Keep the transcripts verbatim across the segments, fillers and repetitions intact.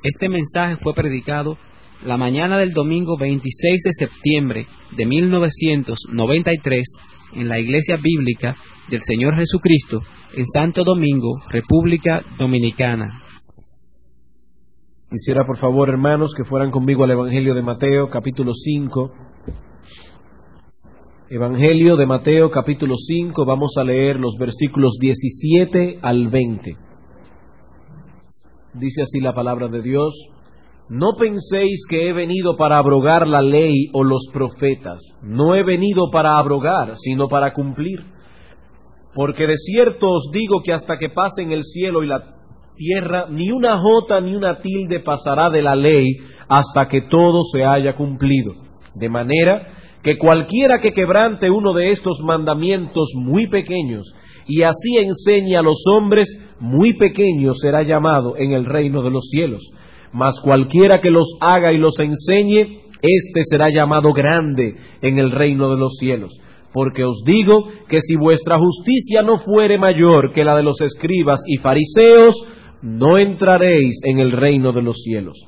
Este mensaje fue predicado la mañana del domingo veintiséis de septiembre de mil novecientos noventa y tres en la Iglesia Bíblica del Señor Jesucristo en Santo Domingo, República Dominicana. Quisiera, por favor, hermanos, que fueran conmigo al Evangelio de Mateo, capítulo cinco. Evangelio de Mateo, capítulo cinco, vamos a leer los versículos diecisiete al veinte. Dice así la palabra de Dios: No penséis que he venido para abrogar la ley o los profetas. No he venido para abrogar, sino para cumplir. Porque de cierto os digo que hasta que pasen el cielo y la tierra, ni una jota ni una tilde pasará de la ley hasta que todo se haya cumplido. De manera que cualquiera que quebrante uno de estos mandamientos muy pequeños y así enseñe a los hombres, muy pequeño será llamado en el reino de los cielos. Mas cualquiera que los haga y los enseñe, éste será llamado grande en el reino de los cielos. Porque os digo que si vuestra justicia no fuere mayor que la de los escribas y fariseos, no entraréis en el reino de los cielos.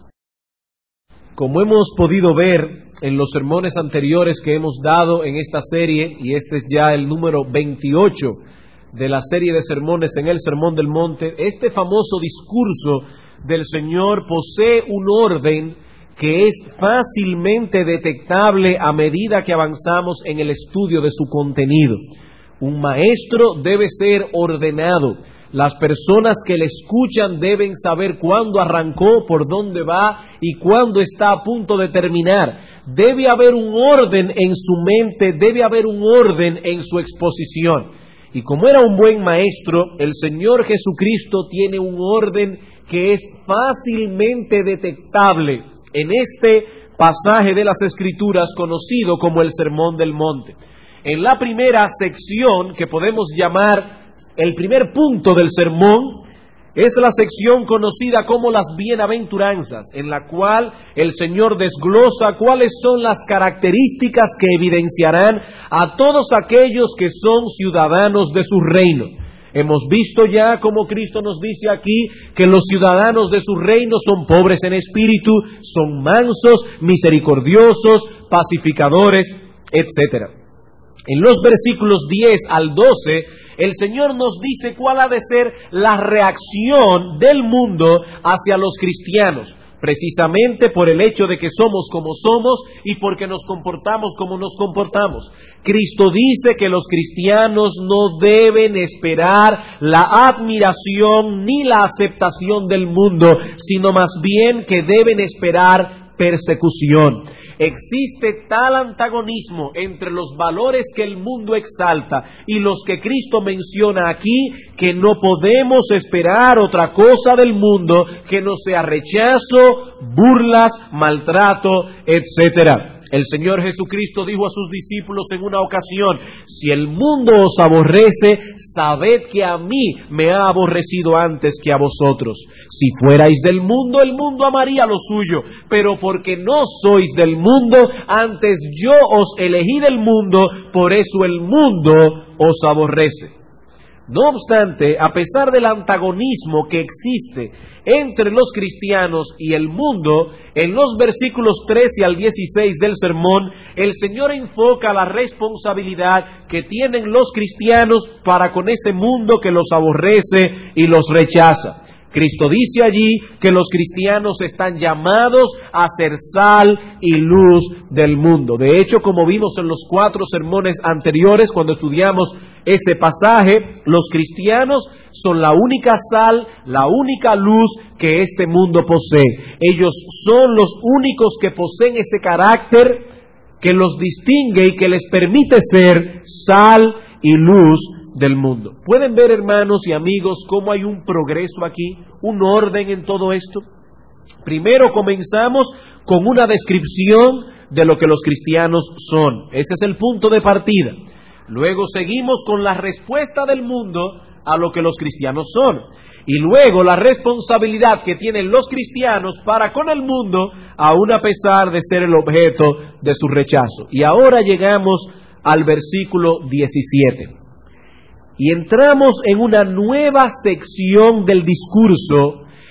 Como hemos podido ver en los sermones anteriores que hemos dado en esta serie, y este es ya el número veintiocho de la serie de sermones en el Sermón del Monte, este famoso discurso del Señor posee un orden que es fácilmente detectable a medida que avanzamos en el estudio de su contenido. Un maestro debe ser ordenado. Las personas que le escuchan deben saber cuándo arrancó, por dónde va y cuándo está a punto de terminar. Debe haber un orden en su mente, debe haber un orden en su exposición. Y como era un buen maestro, el Señor Jesucristo tiene un orden que es fácilmente detectable en este pasaje de las Escrituras conocido como el Sermón del Monte. En la primera sección, que podemos llamar el primer punto del sermón, es la sección conocida como las bienaventuranzas, en la cual el Señor desglosa cuáles son las características que evidenciarán a todos aquellos que son ciudadanos de su reino. Hemos visto ya como Cristo nos dice aquí que los ciudadanos de su reino son pobres en espíritu, son mansos, misericordiosos, pacificadores, etcétera. En los versículos diez al doce, el Señor nos dice cuál ha de ser la reacción del mundo hacia los cristianos, precisamente por el hecho de que somos como somos y porque nos comportamos como nos comportamos. Cristo dice que los cristianos no deben esperar la admiración ni la aceptación del mundo, sino más bien que deben esperar persecución. Existe tal antagonismo entre los valores que el mundo exalta y los que Cristo menciona aquí, que no podemos esperar otra cosa del mundo que no sea rechazo, burlas, maltrato, etcétera. El Señor Jesucristo dijo a sus discípulos en una ocasión: si el mundo os aborrece, sabed que a mí me ha aborrecido antes que a vosotros. Si fuerais del mundo, el mundo amaría lo suyo, pero porque no sois del mundo, antes yo os elegí del mundo, por eso el mundo os aborrece. No obstante, a pesar del antagonismo que existe entre los cristianos y el mundo, en los versículos trece al dieciséis del sermón, el Señor enfoca la responsabilidad que tienen los cristianos para con ese mundo que los aborrece y los rechaza. Cristo dice allí que los cristianos están llamados a ser sal y luz del mundo. De hecho, como vimos en los cuatro sermones anteriores, cuando estudiamos ese pasaje, los cristianos son la única sal, la única luz que este mundo posee. Ellos son los únicos que poseen ese carácter que los distingue y que les permite ser sal y luz del mundo. ¿Pueden ver, hermanos y amigos, cómo hay un progreso aquí, un orden en todo esto? Primero comenzamos con una descripción de lo que los cristianos son. Ese es el punto de partida. Luego seguimos con la respuesta del mundo a lo que los cristianos son. Y luego la responsabilidad que tienen los cristianos para con el mundo, aun a pesar de ser el objeto de su rechazo. Y ahora llegamos al versículo diecisiete. Y entramos en una nueva sección del discurso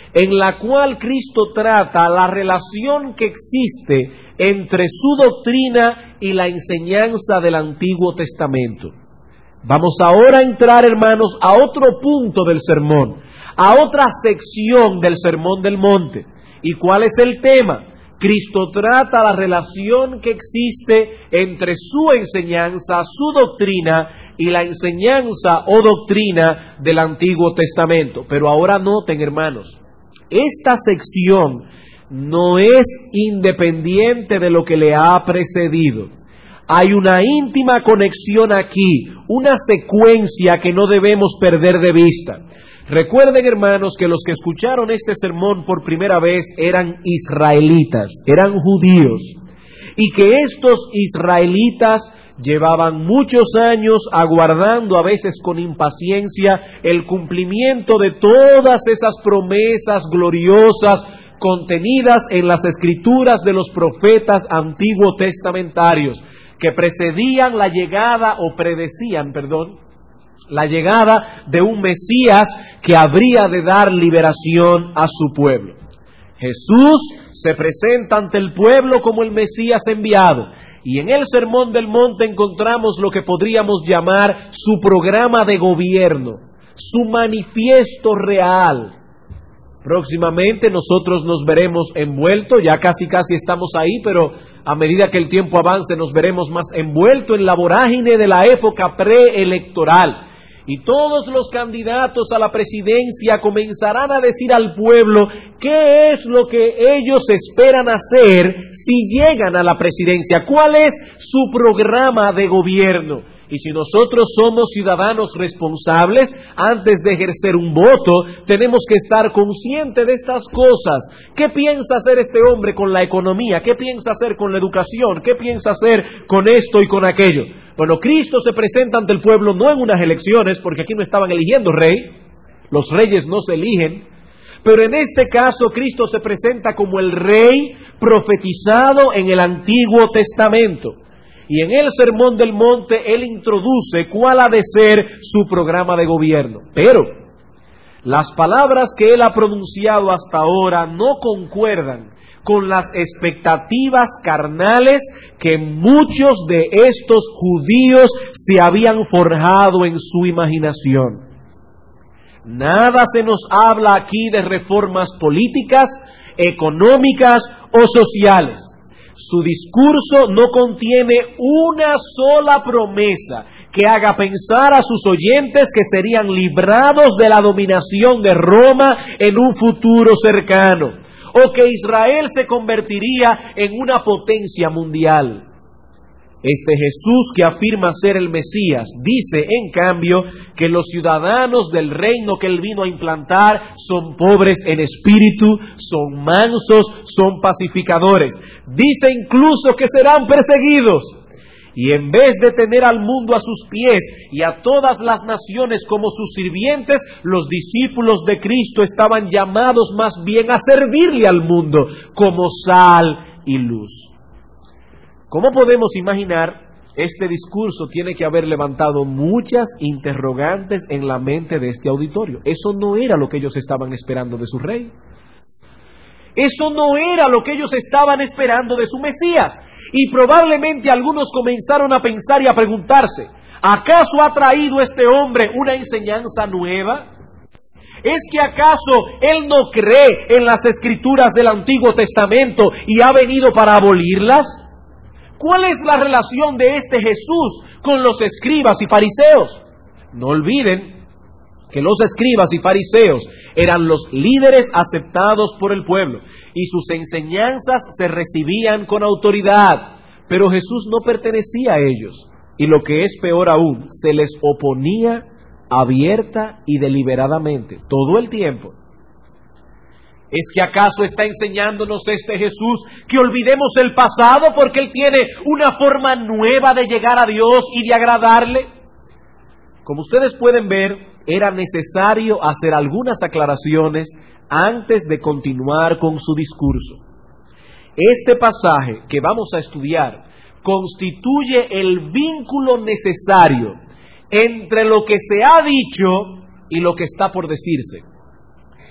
en la cual Cristo trata la relación que existe entre su doctrina y la enseñanza del Antiguo Testamento. Vamos ahora a entrar, hermanos, a otro punto del sermón, a otra sección del Sermón del Monte. ¿Y cuál es el tema? Cristo trata la relación que existe entre su enseñanza, su doctrina y la enseñanza o doctrina del Antiguo Testamento. Pero ahora noten, hermanos, esta sección no es independiente de lo que le ha precedido. Hay una íntima conexión aquí, una secuencia que no debemos perder de vista. Recuerden, hermanos, que los que escucharon este sermón por primera vez eran israelitas, eran judíos, y que estos israelitas llevaban muchos años aguardando, a veces con impaciencia, el cumplimiento de todas esas promesas gloriosas contenidas en las escrituras de los profetas antiguo testamentarios, que precedían la llegada, o predecían, perdón, la llegada de un Mesías que habría de dar liberación a su pueblo. Jesús se presenta ante el pueblo como el Mesías enviado, y en el Sermón del Monte encontramos lo que podríamos llamar su programa de gobierno, su manifiesto real. Próximamente nosotros nos veremos envueltos, ya casi casi estamos ahí, pero a medida que el tiempo avance nos veremos más envueltos en la vorágine de la época preelectoral. Y todos los candidatos a la presidencia comenzarán a decir al pueblo qué es lo que ellos esperan hacer si llegan a la presidencia, cuál es su programa de gobierno. Y si nosotros somos ciudadanos responsables, antes de ejercer un voto, tenemos que estar conscientes de estas cosas. ¿Qué piensa hacer este hombre con la economía? ¿Qué piensa hacer con la educación? ¿Qué piensa hacer con esto y con aquello? Bueno, Cristo se presenta ante el pueblo no en unas elecciones, porque aquí no estaban eligiendo rey, los reyes no se eligen, pero en este caso Cristo se presenta como el rey profetizado en el Antiguo Testamento. Y en el Sermón del Monte Él introduce cuál ha de ser su programa de gobierno. Pero las palabras que Él ha pronunciado hasta ahora no concuerdan con las expectativas carnales que muchos de estos judíos se habían forjado en su imaginación. Nada se nos habla aquí de reformas políticas, económicas o sociales. Su discurso no contiene una sola promesa que haga pensar a sus oyentes que serían librados de la dominación de Roma en un futuro cercano, o que Israel se convertiría en una potencia mundial. Este Jesús que afirma ser el Mesías dice, en cambio, que los ciudadanos del reino que Él vino a implantar son pobres en espíritu, son mansos, son pacificadores. Dice incluso que serán perseguidos. Y en vez de tener al mundo a sus pies y a todas las naciones como sus sirvientes, los discípulos de Cristo estaban llamados más bien a servirle al mundo como sal y luz. ¿Cómo podemos imaginar? Este discurso tiene que haber levantado muchas interrogantes en la mente de este auditorio. Eso no era lo que ellos estaban esperando de su rey. Eso no era lo que ellos estaban esperando de su Mesías. Y probablemente algunos comenzaron a pensar y a preguntarse, ¿acaso ha traído este hombre una enseñanza nueva? ¿Es que acaso él no cree en las escrituras del Antiguo Testamento y ha venido para abolirlas? ¿Cuál es la relación de este Jesús con los escribas y fariseos? No olviden que los escribas y fariseos eran los líderes aceptados por el pueblo y sus enseñanzas se recibían con autoridad, pero Jesús no pertenecía a ellos y lo que es peor aún, se les oponía abierta y deliberadamente todo el tiempo. ¿Es que acaso está enseñándonos este Jesús que olvidemos el pasado porque Él tiene una forma nueva de llegar a Dios y de agradarle? Como ustedes pueden ver, era necesario hacer algunas aclaraciones antes de continuar con su discurso. Este pasaje que vamos a estudiar constituye el vínculo necesario entre lo que se ha dicho y lo que está por decirse.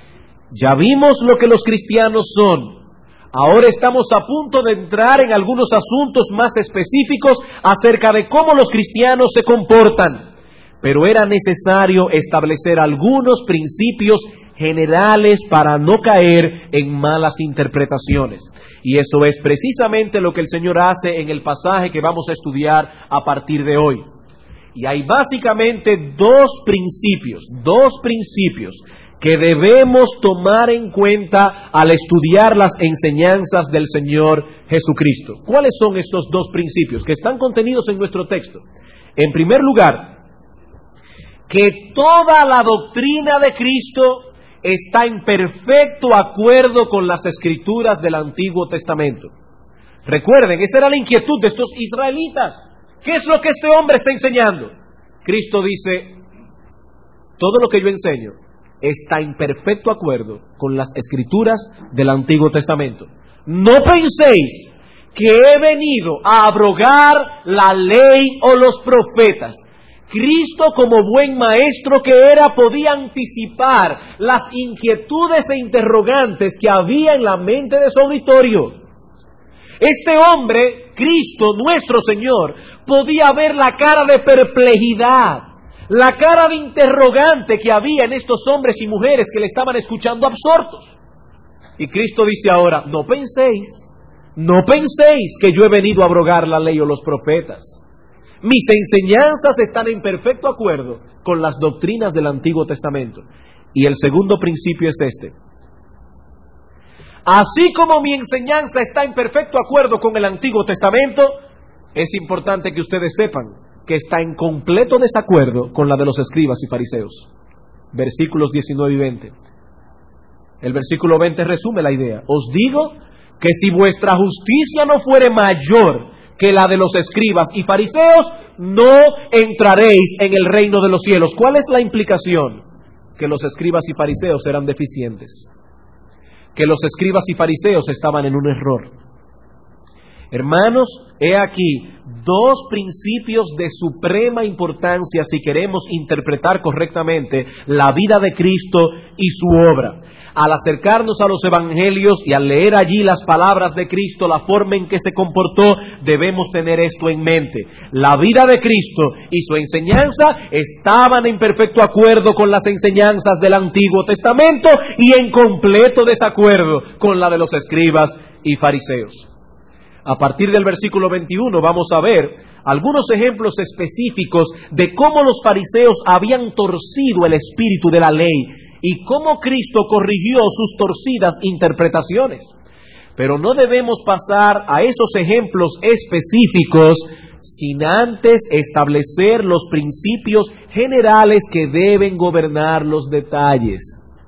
Ya vimos lo que los cristianos son. Ahora estamos a punto de entrar en algunos asuntos más específicos acerca de cómo los cristianos se comportan. Pero era necesario establecer algunos principios generales para no caer en malas interpretaciones. Y eso es precisamente lo que el Señor hace en el pasaje que vamos a estudiar a partir de hoy. Y hay básicamente dos principios, dos principios que debemos tomar en cuenta al estudiar las enseñanzas del Señor Jesucristo. ¿Cuáles son estos dos principios que están contenidos en nuestro texto? En primer lugar, que toda la doctrina de Cristo está en perfecto acuerdo con las Escrituras del Antiguo Testamento. Recuerden, esa era la inquietud de estos israelitas. ¿Qué es lo que este hombre está enseñando? Cristo dice, todo lo que yo enseño está en perfecto acuerdo con las Escrituras del Antiguo Testamento. No penséis que he venido a abrogar la ley o los profetas. Cristo, como buen maestro que era, podía anticipar las inquietudes e interrogantes que había en la mente de su auditorio. Este hombre, Cristo, nuestro Señor, podía ver la cara de perplejidad, la cara de interrogante que había en estos hombres y mujeres que le estaban escuchando absortos. Y Cristo dice ahora, no penséis, no penséis que yo he venido a abrogar la ley o los profetas. Mis enseñanzas están en perfecto acuerdo con las doctrinas del Antiguo Testamento. Y el segundo principio es este. Así como mi enseñanza está en perfecto acuerdo con el Antiguo Testamento, es importante que ustedes sepan que está en completo desacuerdo con la de los escribas y fariseos. Versículos diecinueve y veinte. El versículo veinte resume la idea. Os digo que si vuestra justicia no fuere mayor que la de los escribas y fariseos, no entraréis en el reino de los cielos. ¿Cuál es la implicación? Que los escribas y fariseos eran deficientes, que los escribas y fariseos estaban en un error. Hermanos, he aquí dos principios de suprema importancia si queremos interpretar correctamente la vida de Cristo y su obra. Al acercarnos a los evangelios y al leer allí las palabras de Cristo, la forma en que se comportó, debemos tener esto en mente. La vida de Cristo y su enseñanza estaban en perfecto acuerdo con las enseñanzas del Antiguo Testamento y en completo desacuerdo con la de los escribas y fariseos. A partir del versículo veintiuno vamos a ver algunos ejemplos específicos de cómo los fariseos habían torcido el espíritu de la ley y cómo Cristo corrigió sus torcidas interpretaciones. Pero no debemos pasar a esos ejemplos específicos sin antes establecer los principios generales que deben gobernar los detalles.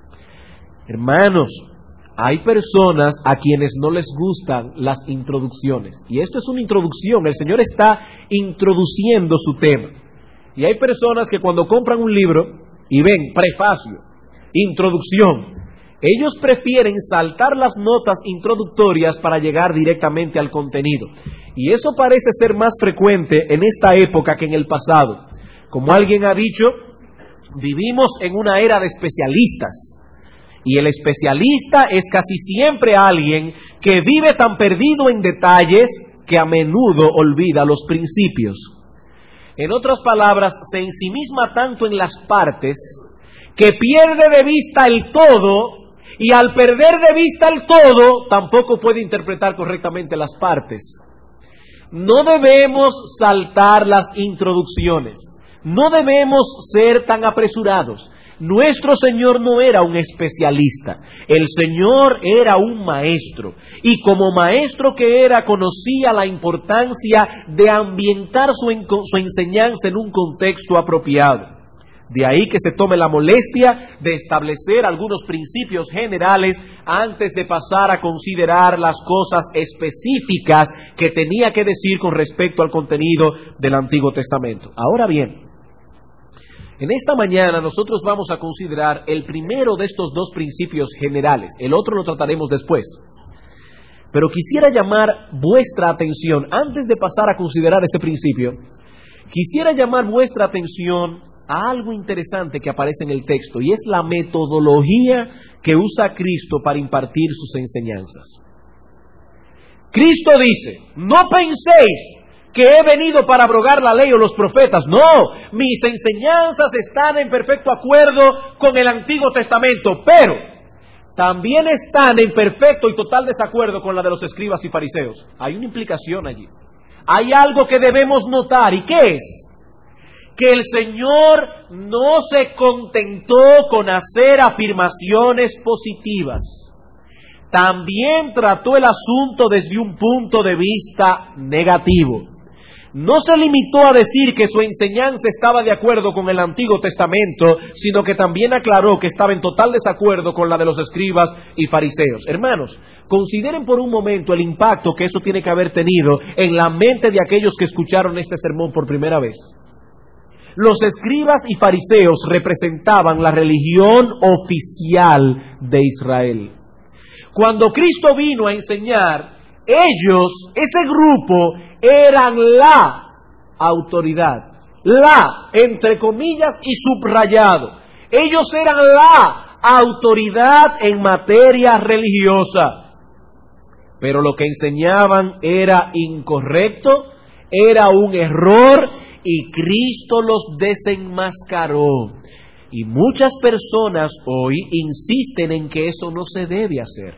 Hermanos, hay personas a quienes no les gustan las introducciones. Y esto es una introducción, el Señor está introduciendo su tema. Y hay personas que cuando compran un libro y ven prefacio, introducción, ellos prefieren saltar las notas introductorias para llegar directamente al contenido. Y eso parece ser más frecuente en esta época que en el pasado. Como alguien ha dicho, vivimos en una era de especialistas. Y el especialista es casi siempre alguien que vive tan perdido en detalles que a menudo olvida los principios. En otras palabras, se ensimisma tanto en las partes que pierde de vista el todo, y al perder de vista el todo, tampoco puede interpretar correctamente las partes. No debemos saltar las introducciones, no debemos ser tan apresurados. Nuestro Señor no era un especialista, el Señor era un maestro, y como maestro que era, conocía la importancia de ambientar su, en, su enseñanza en un contexto apropiado. De ahí que se tome la molestia de establecer algunos principios generales antes de pasar a considerar las cosas específicas que tenía que decir con respecto al contenido del Antiguo Testamento. Ahora bien, en esta mañana nosotros vamos a considerar el primero de estos dos principios generales. El otro lo trataremos después. Pero quisiera llamar vuestra atención, antes de pasar a considerar este principio, quisiera llamar vuestra atención a algo interesante que aparece en el texto, y es la metodología que usa Cristo para impartir sus enseñanzas. Cristo dice: no penséis que he venido para abrogar la ley o los profetas. No, mis enseñanzas están en perfecto acuerdo con el Antiguo Testamento, pero también están en perfecto y total desacuerdo con la de los escribas y fariseos. Hay una implicación allí. Hay algo que debemos notar, ¿y qué es? Que el Señor no se contentó con hacer afirmaciones positivas. También trató el asunto desde un punto de vista negativo. No se limitó a decir que su enseñanza estaba de acuerdo con el Antiguo Testamento, sino que también aclaró que estaba en total desacuerdo con la de los escribas y fariseos. Hermanos, consideren por un momento el impacto que eso tiene que haber tenido en la mente de aquellos que escucharon este sermón por primera vez. Los escribas y fariseos representaban la religión oficial de Israel. Cuando Cristo vino a enseñar, ellos, ese grupo, eran la autoridad, la, entre comillas y subrayado. Ellos eran la autoridad en materia religiosa. Pero lo que enseñaban era incorrecto, era un error, y Cristo los desenmascaró. Y muchas personas hoy insisten en que eso no se debe hacer.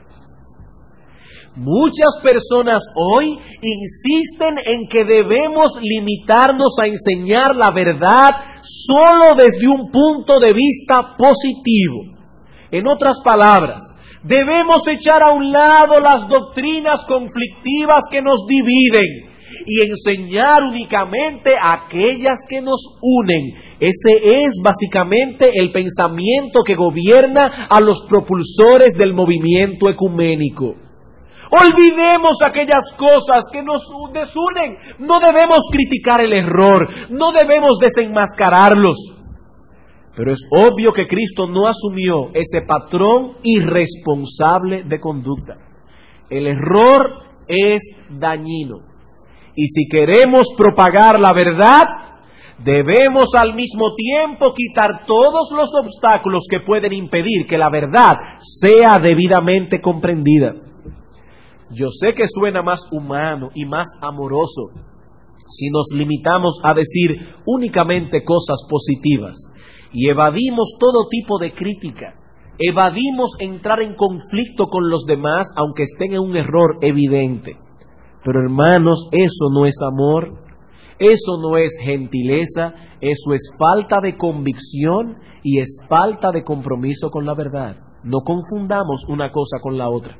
Muchas personas hoy insisten en que debemos limitarnos a enseñar la verdad solo desde un punto de vista positivo. En otras palabras, debemos echar a un lado las doctrinas conflictivas que nos dividen y enseñar únicamente aquellas que nos unen. Ese es básicamente el pensamiento que gobierna a los propulsores del movimiento ecuménico. Olvidemos aquellas cosas que nos desunen. No debemos criticar el error, no debemos desenmascararlos. Pero es obvio que Cristo no asumió ese patrón irresponsable de conducta. El error es dañino. Y si queremos propagar la verdad, debemos al mismo tiempo quitar todos los obstáculos que pueden impedir que la verdad sea debidamente comprendida. Yo sé que suena más humano y más amoroso si nos limitamos a decir únicamente cosas positivas y evadimos todo tipo de crítica, evadimos entrar en conflicto con los demás aunque estén en un error evidente. Pero hermanos, eso no es amor, eso no es gentileza, eso es falta de convicción y es falta de compromiso con la verdad. No confundamos una cosa con la otra.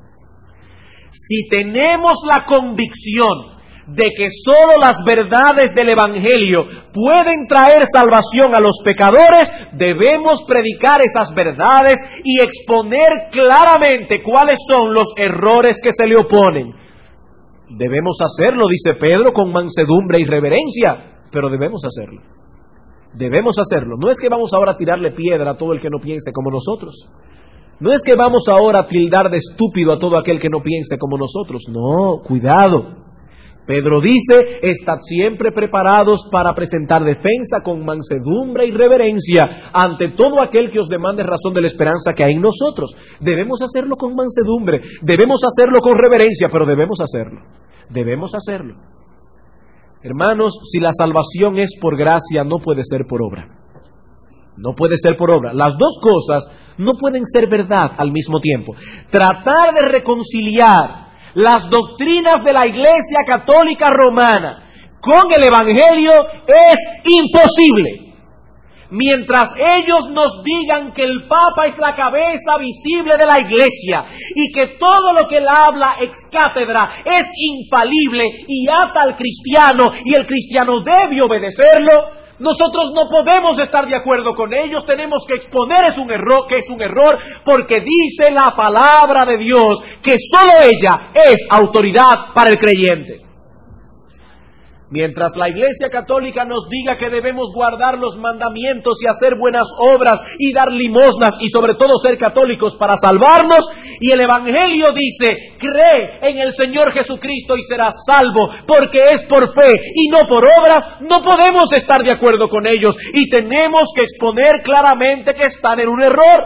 Si tenemos la convicción de que solo las verdades del Evangelio pueden traer salvación a los pecadores, debemos predicar esas verdades y exponer claramente cuáles son los errores que se le oponen. Debemos hacerlo, dice Pedro, con mansedumbre y reverencia, pero debemos hacerlo. Debemos hacerlo. No es que vamos ahora a tirarle piedra a todo el que no piense como nosotros. No es que vamos ahora a tildar de estúpido a todo aquel que no piense como nosotros. No, cuidado. Pedro dice, estad siempre preparados para presentar defensa con mansedumbre y reverencia ante todo aquel que os demande razón de la esperanza que hay en nosotros. Debemos hacerlo con mansedumbre, debemos hacerlo con reverencia, pero debemos hacerlo. Debemos hacerlo. Hermanos, si la salvación es por gracia, no puede ser por obra. No puede ser por obra. Las dos cosas no pueden ser verdad al mismo tiempo. Tratar de reconciliar las doctrinas de la Iglesia Católica Romana con el Evangelio es imposible. Mientras ellos nos digan que el Papa es la cabeza visible de la Iglesia y que todo lo que él habla ex cátedra es infalible y ata al cristiano y el cristiano debe obedecerlo, nosotros no podemos estar de acuerdo con ellos. Tenemos que exponer es un error, que es un error porque dice la palabra de Dios que solo ella es autoridad para el creyente. Mientras la Iglesia Católica nos diga que debemos guardar los mandamientos y hacer buenas obras y dar limosnas y sobre todo ser católicos para salvarnos, y el Evangelio dice, cree en el Señor Jesucristo y serás salvo, porque es por fe y no por obras, no podemos estar de acuerdo con ellos y tenemos que exponer claramente que están en un error.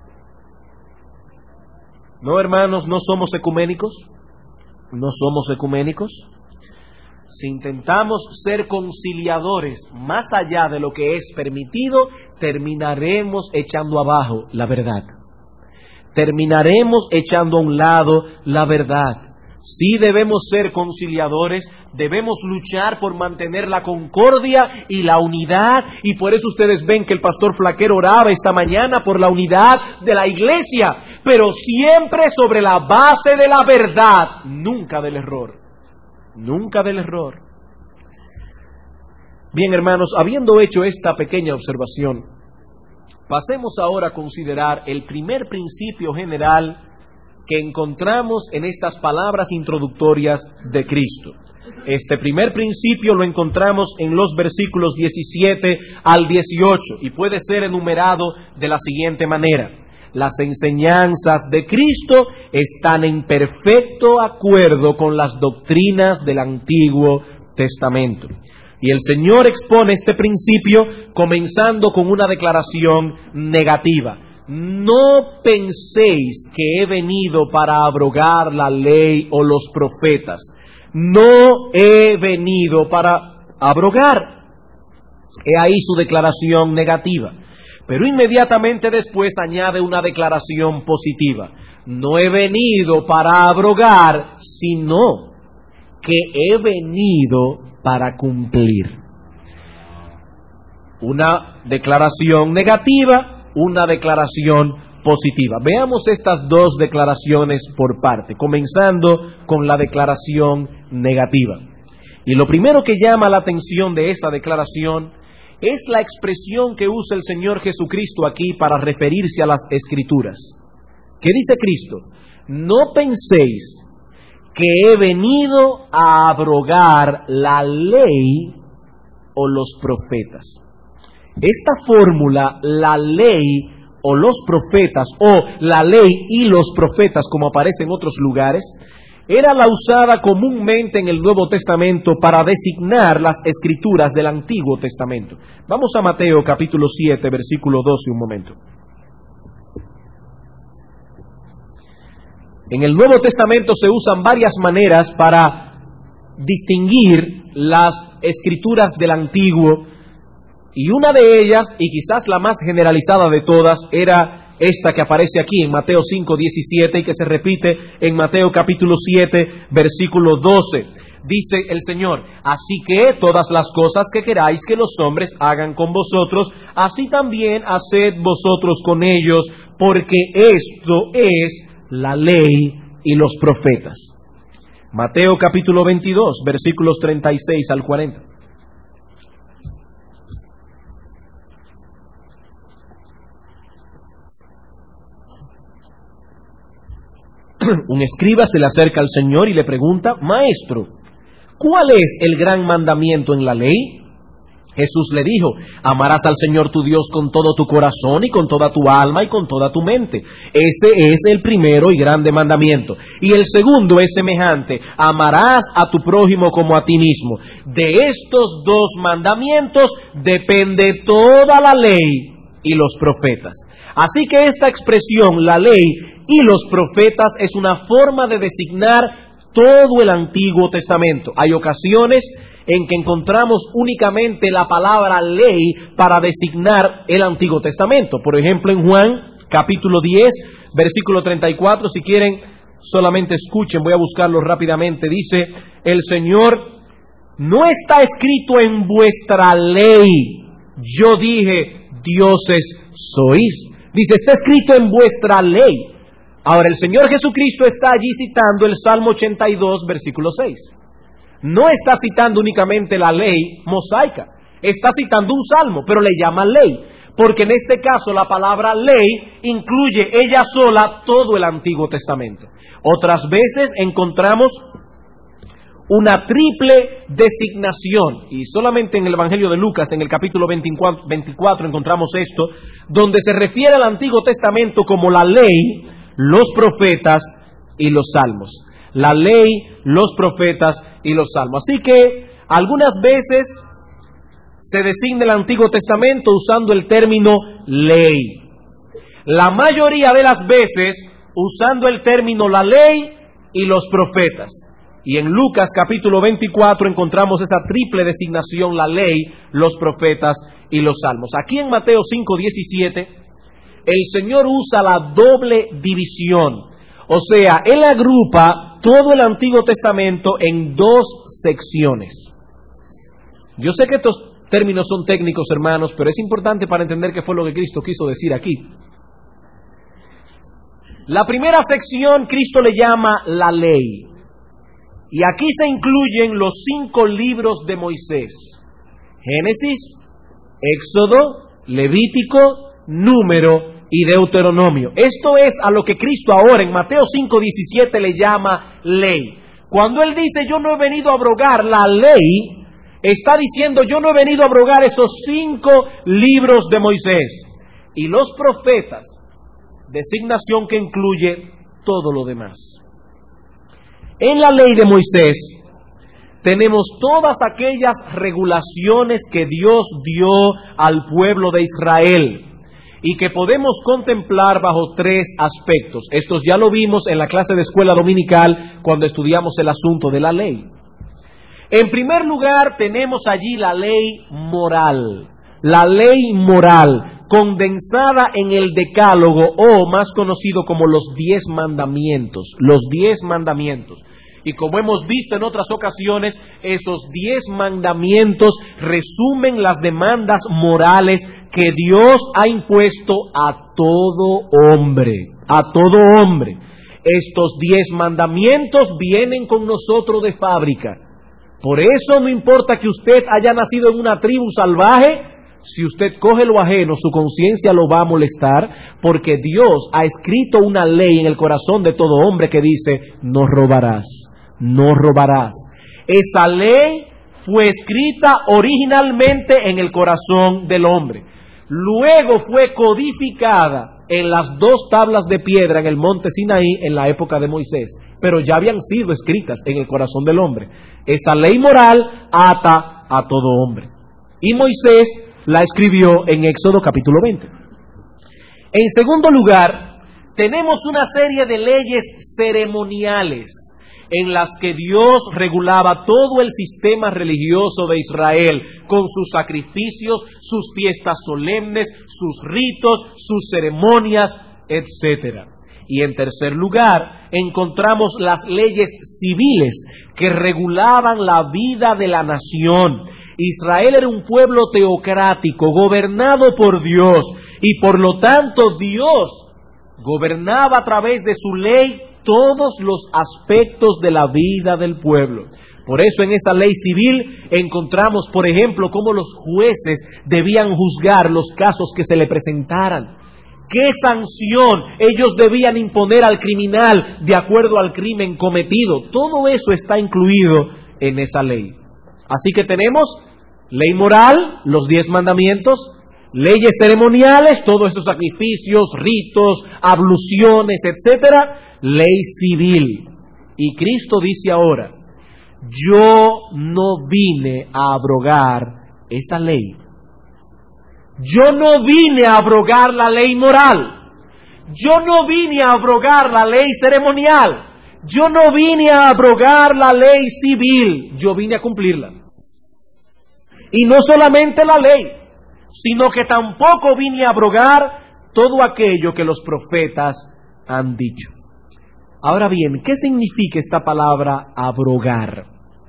No, hermanos, no somos ecuménicos, no somos ecuménicos. Si intentamos ser conciliadores más allá de lo que es permitido, terminaremos echando abajo la verdad. Terminaremos echando a un lado la verdad. Sí debemos ser conciliadores, debemos luchar por mantener la concordia y la unidad, y por eso ustedes ven que el pastor Flaquero oraba esta mañana por la unidad de la iglesia, pero siempre sobre la base de la verdad, nunca del error. Nunca del error. Bien, hermanos, habiendo hecho esta pequeña observación, pasemos ahora a considerar el primer principio general que encontramos en estas palabras introductorias de Cristo. Este primer principio lo encontramos en los versículos diecisiete al dieciocho y puede ser enumerado de la siguiente manera. Las enseñanzas de Cristo están en perfecto acuerdo con las doctrinas del Antiguo Testamento. Y el Señor expone este principio comenzando con una declaración negativa. No penséis que he venido para abrogar la ley o los profetas. No he venido para abrogar. He ahí su declaración negativa. Pero inmediatamente después añade una declaración positiva. No he venido para abrogar, sino que he venido para cumplir. Una declaración negativa, una declaración positiva. Veamos estas dos declaraciones por parte, comenzando con la declaración negativa. Y lo primero que llama la atención de esa declaración es la expresión que usa el Señor Jesucristo aquí para referirse a las Escrituras. ¿Qué dice Cristo? No penséis que he venido a abrogar la ley o los profetas. Esta fórmula, la ley o los profetas, o la ley y los profetas, como aparece en otros lugares, era la usada comúnmente en el Nuevo Testamento para designar las escrituras del Antiguo Testamento. Vamos a Mateo capítulo siete, versículo doce, un momento. En el Nuevo Testamento se usan varias maneras para distinguir las escrituras del Antiguo, y una de ellas, y quizás la más generalizada de todas, era esta que aparece aquí en Mateo cinco, diecisiete y que se repite en Mateo capítulo siete, versículo doce. Dice el Señor, así que todas las cosas que queráis que los hombres hagan con vosotros, así también haced vosotros con ellos, porque esto es la ley y los profetas. Mateo capítulo veintidós, versículos treinta y seis al cuarenta. Un escriba se le acerca al Señor y le pregunta, Maestro, ¿cuál es el gran mandamiento en la ley? Jesús le dijo, amarás al Señor tu Dios con todo tu corazón y con toda tu alma y con toda tu mente. Ese es el primero y grande mandamiento. Y el segundo es semejante, amarás a tu prójimo como a ti mismo. De estos dos mandamientos depende toda la ley y los profetas. Así que esta expresión, la ley y los profetas, es una forma de designar todo el Antiguo Testamento. Hay ocasiones en que encontramos únicamente la palabra ley para designar el Antiguo Testamento. Por ejemplo, en Juan, capítulo diez, versículo treinta y cuatro, si quieren, solamente escuchen, voy a buscarlo rápidamente. Dice, el Señor, no está escrito en vuestra ley, yo dije, dioses sois. Dice, está escrito en vuestra ley. Ahora, el Señor Jesucristo está allí citando el Salmo ochenta y dos, versículo seis. No está citando únicamente la ley mosaica, está citando un salmo, pero le llama ley, porque en este caso la palabra ley incluye ella sola todo el Antiguo Testamento. Otras veces encontramos una triple designación. Y solamente en el Evangelio de Lucas, en el capítulo veinticuatro, encontramos esto, donde se refiere al Antiguo Testamento como la ley, los profetas y los salmos. La ley, los profetas y los salmos. Así que algunas veces se designa el Antiguo Testamento usando el término ley. La mayoría de las veces usando el término la ley y los profetas. Y en Lucas capítulo veinticuatro encontramos esa triple designación, la ley, los profetas y los salmos. Aquí en Mateo cinco diecisiete, el Señor usa la doble división. O sea, Él agrupa todo el Antiguo Testamento en dos secciones. Yo sé que estos términos son técnicos, hermanos, pero es importante para entender qué fue lo que Cristo quiso decir aquí. La primera sección Cristo le llama la ley. Y aquí se incluyen los cinco libros de Moisés: Génesis, Éxodo, Levítico, Número y Deuteronomio. Esto es a lo que Cristo ahora en Mateo cinco diecisiete le llama ley. Cuando Él dice yo no he venido a abrogar la ley, está diciendo yo no he venido a abrogar esos cinco libros de Moisés. Y los profetas, designación que incluye todo lo demás. En la ley de Moisés tenemos todas aquellas regulaciones que Dios dio al pueblo de Israel y que podemos contemplar bajo tres aspectos. Estos ya lo vimos en la clase de escuela dominical cuando estudiamos el asunto de la ley. En primer lugar, tenemos allí la ley moral, la ley moral condensada en el Decálogo, o más conocido como los diez mandamientos, los diez mandamientos. Y como hemos visto en otras ocasiones, esos diez mandamientos resumen las demandas morales que Dios ha impuesto a todo hombre, a todo hombre. Estos diez mandamientos vienen con nosotros de fábrica. Por eso no importa que usted haya nacido en una tribu salvaje, si usted coge lo ajeno, su conciencia lo va a molestar, porque Dios ha escrito una ley en el corazón de todo hombre que dice, no robarás, no robarás. Esa ley fue escrita originalmente en el corazón del hombre. Luego fue codificada en las dos tablas de piedra en el monte Sinaí en la época de Moisés, pero ya habían sido escritas en el corazón del hombre. Esa ley moral ata a todo hombre. Y Moisés la escribió en Éxodo capítulo veinte. En segundo lugar, tenemos una serie de leyes ceremoniales en las que Dios regulaba todo el sistema religioso de Israel, con sus sacrificios, sus fiestas solemnes, sus ritos, sus ceremonias, etcétera. Y en tercer lugar, encontramos las leyes civiles que regulaban la vida de la nación. Israel era un pueblo teocrático, gobernado por Dios, y por lo tanto Dios gobernaba a través de su ley todos los aspectos de la vida del pueblo. Por eso en esa ley civil encontramos, por ejemplo, cómo los jueces debían juzgar los casos que se le presentaran. ¿Qué sanción ellos debían imponer al criminal de acuerdo al crimen cometido? Todo eso está incluido en esa ley. Así que tenemos ley moral, los diez mandamientos, leyes ceremoniales, todos estos sacrificios, ritos, abluciones, etcétera, ley civil. Y Cristo dice ahora, yo no vine a abrogar esa ley. Yo no vine a abrogar la ley moral. Yo no vine a abrogar la ley ceremonial. Yo no vine a abrogar la ley civil. Yo vine a cumplirla. Y no solamente la ley, sino que tampoco vine a abrogar todo aquello que los profetas han dicho. Ahora bien, ¿qué significa esta palabra abrogar?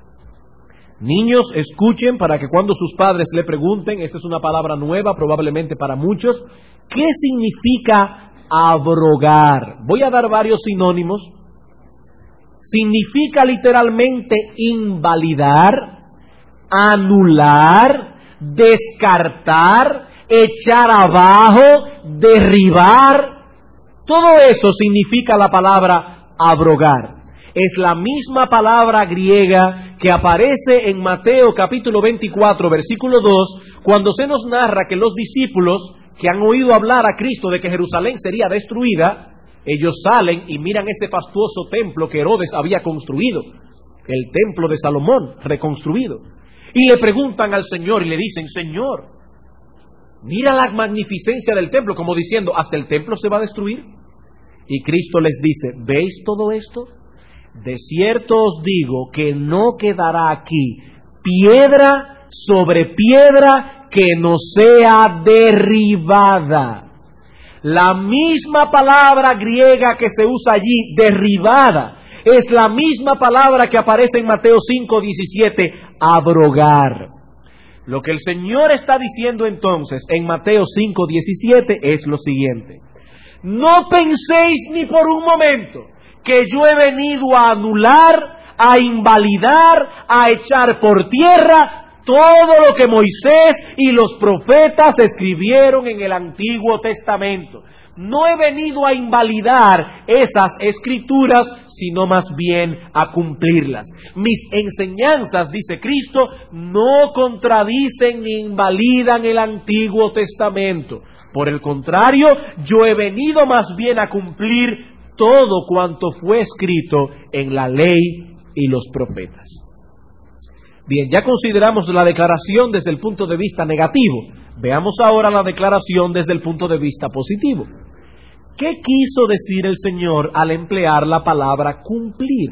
Niños, escuchen para que cuando sus padres le pregunten, esa es una palabra nueva probablemente para muchos, ¿qué significa abrogar? Voy a dar varios sinónimos. Significa literalmente invalidar, anular, descartar, echar abajo, derribar. Todo eso significa la palabra abrogar. es la misma palabra griega que aparece en Mateo capítulo veinticuatro, versículo dos, cuando se nos narra que los discípulos que han oído hablar a Cristo de que Jerusalén sería destruida, ellos salen y miran ese fastuoso templo que Herodes había construido, el templo de Salomón reconstruido, y le preguntan al Señor y le dicen: Señor, mira la magnificencia del templo, como diciendo, ¿hasta el templo se va a destruir? Y Cristo les dice: ¿veis todo esto? De cierto os digo que no quedará aquí piedra sobre piedra que no sea derribada. La misma palabra griega que se usa allí, derribada, es la misma palabra que aparece en Mateo cinco diecisiete, abrogar. Lo que el Señor está diciendo entonces en Mateo cinco diecisiete es lo siguiente: no penséis ni por un momento que yo he venido a anular, a invalidar, a echar por tierra todo lo que Moisés y los profetas escribieron en el Antiguo Testamento. No he venido a invalidar esas escrituras, sino más bien a cumplirlas. Mis enseñanzas, dice Cristo, no contradicen ni invalidan el Antiguo Testamento. Por el contrario, yo he venido más bien a cumplir todo cuanto fue escrito en la ley y los profetas. Bien, ya consideramos la declaración desde el punto de vista negativo. Veamos ahora la declaración desde el punto de vista positivo. ¿Qué quiso decir el Señor al emplear la palabra cumplir?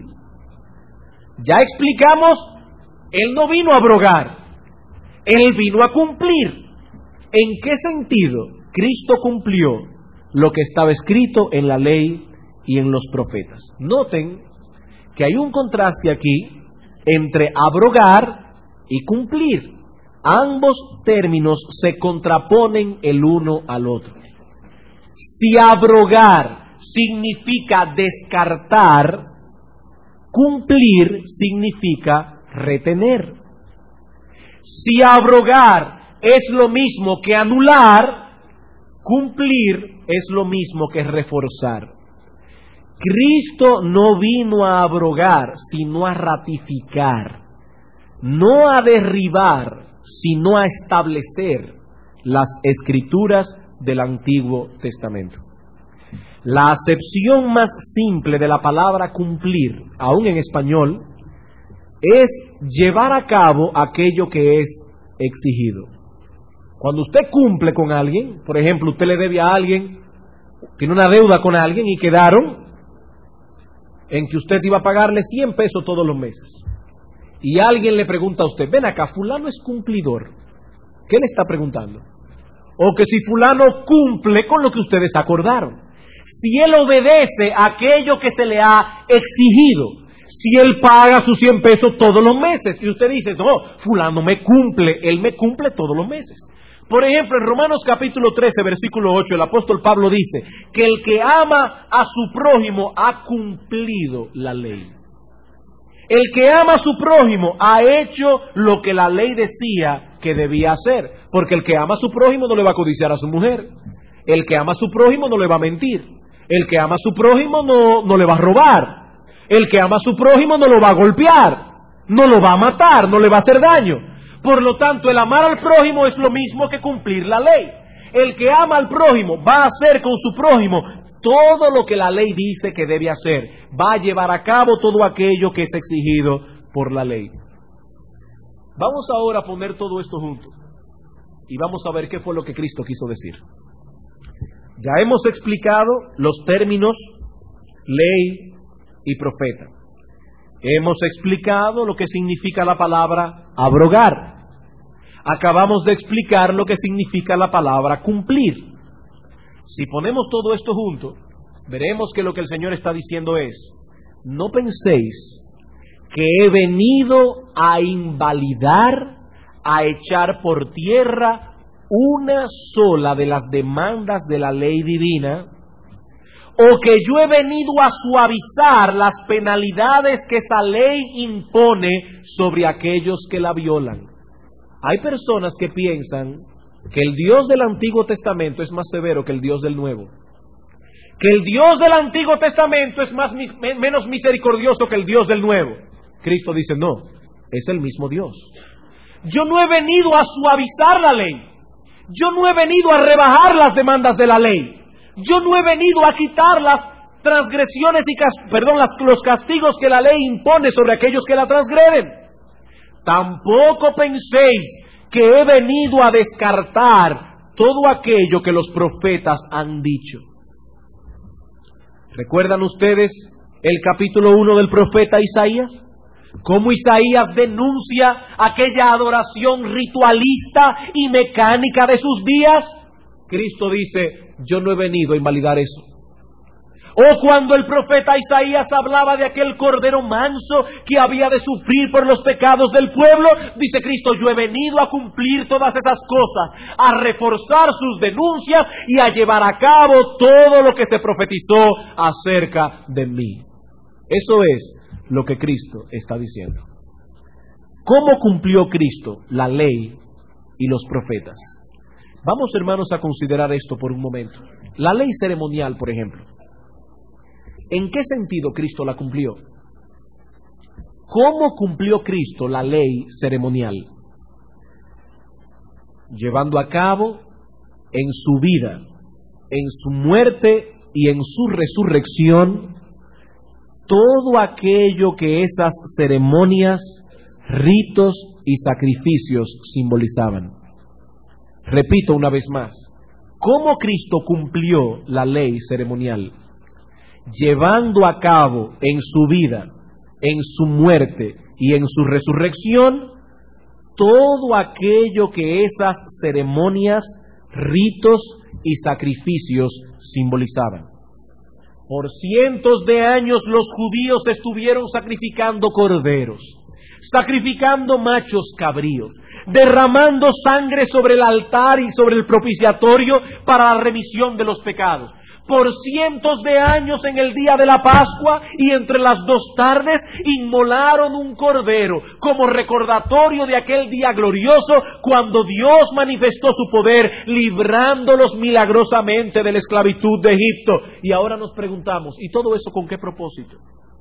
Ya explicamos, Él no vino a abrogar, Él vino a cumplir. ¿En qué sentido Cristo cumplió lo que estaba escrito en la ley y en los profetas? Noten que hay un contraste aquí entre abrogar y cumplir. Ambos términos se contraponen el uno al otro. Si abrogar significa descartar, cumplir significa retener. Si abrogar es lo mismo que anular, cumplir es lo mismo que reforzar. Cristo no vino a abrogar, sino a ratificar, no a derribar, sino a establecer las escrituras del Antiguo Testamento. La acepción más simple de la palabra cumplir, aún en español, es llevar a cabo aquello que es exigido. Cuando usted cumple con alguien, por ejemplo, usted le debe a alguien, tiene una deuda con alguien y quedaron en que usted iba a pagarle cien pesos todos los meses. Y alguien le pregunta a usted: ven acá, fulano es cumplidor. ¿Qué le está preguntando? O que si fulano cumple con lo que ustedes acordaron. Si él obedece a aquello que se le ha exigido. Si él paga sus cien pesos todos los meses. Y usted dice: no, fulano me cumple, él me cumple todos los meses. Por ejemplo, en Romanos capítulo trece, versículo ocho, el apóstol Pablo dice que el que ama a su prójimo ha cumplido la ley. El que ama a su prójimo ha hecho lo que la ley decía que debía hacer. Porque el que ama a su prójimo no le va a codiciar a su mujer. El que ama a su prójimo no le va a mentir. El que ama a su prójimo no, no le va a robar. El que ama a su prójimo no lo va a golpear. No lo va a matar, no le va a hacer daño. Por lo tanto, el amar al prójimo es lo mismo que cumplir la ley. El que ama al prójimo va a hacer con su prójimo todo lo que la ley dice que debe hacer. Va a llevar a cabo todo aquello que es exigido por la ley. Vamos ahora a poner todo esto junto y vamos a ver qué fue lo que Cristo quiso decir. Ya hemos explicado los términos ley y profeta. Hemos explicado lo que significa la palabra abrogar. Acabamos de explicar lo que significa la palabra cumplir. Si ponemos todo esto junto, veremos que lo que el Señor está diciendo es: no penséis que he venido a invalidar, a echar por tierra una sola de las demandas de la ley divina, o que yo he venido a suavizar las penalidades que esa ley impone sobre aquellos que la violan. Hay personas que piensan que el Dios del Antiguo Testamento es más severo que el Dios del Nuevo, que el Dios del Antiguo Testamento es más, menos misericordioso que el Dios del Nuevo. Cristo dice, no, es el mismo Dios. Yo no he venido a suavizar la ley. Yo no he venido a rebajar las demandas de la ley. Yo no he venido a quitar las transgresiones y cas- perdón, las, los castigos que la ley impone sobre aquellos que la transgreden. Tampoco penséis que he venido a descartar todo aquello que los profetas han dicho. ¿Recuerdan ustedes el capítulo uno del profeta Isaías? Cómo Isaías denuncia aquella adoración ritualista y mecánica de sus días. Cristo dice, yo no he venido a invalidar eso. O cuando el profeta Isaías hablaba de aquel cordero manso que había de sufrir por los pecados del pueblo, dice Cristo, yo he venido a cumplir todas esas cosas, a reforzar sus denuncias y a llevar a cabo todo lo que se profetizó acerca de mí. Eso es lo que Cristo está diciendo. ¿Cómo cumplió Cristo la ley y los profetas? Vamos, hermanos, a considerar esto por un momento. La ley ceremonial, por ejemplo. ¿En qué sentido Cristo la cumplió? ¿Cómo cumplió Cristo la ley ceremonial? Llevando a cabo en su vida, en su muerte y en su resurrección, todo aquello que esas ceremonias, ritos y sacrificios simbolizaban. Repito una vez más, ¿cómo Cristo cumplió la ley ceremonial? Llevando a cabo en su vida, en su muerte y en su resurrección, todo aquello que esas ceremonias, ritos y sacrificios simbolizaban. Por cientos de años los judíos estuvieron sacrificando corderos, sacrificando machos cabríos, derramando sangre sobre el altar y sobre el propiciatorio para la remisión de los pecados. Por cientos de años en el día de la Pascua y entre las dos tardes inmolaron un cordero como recordatorio de aquel día glorioso cuando Dios manifestó su poder librándolos milagrosamente de la esclavitud de Egipto. Y ahora nos preguntamos, ¿y todo eso con qué propósito?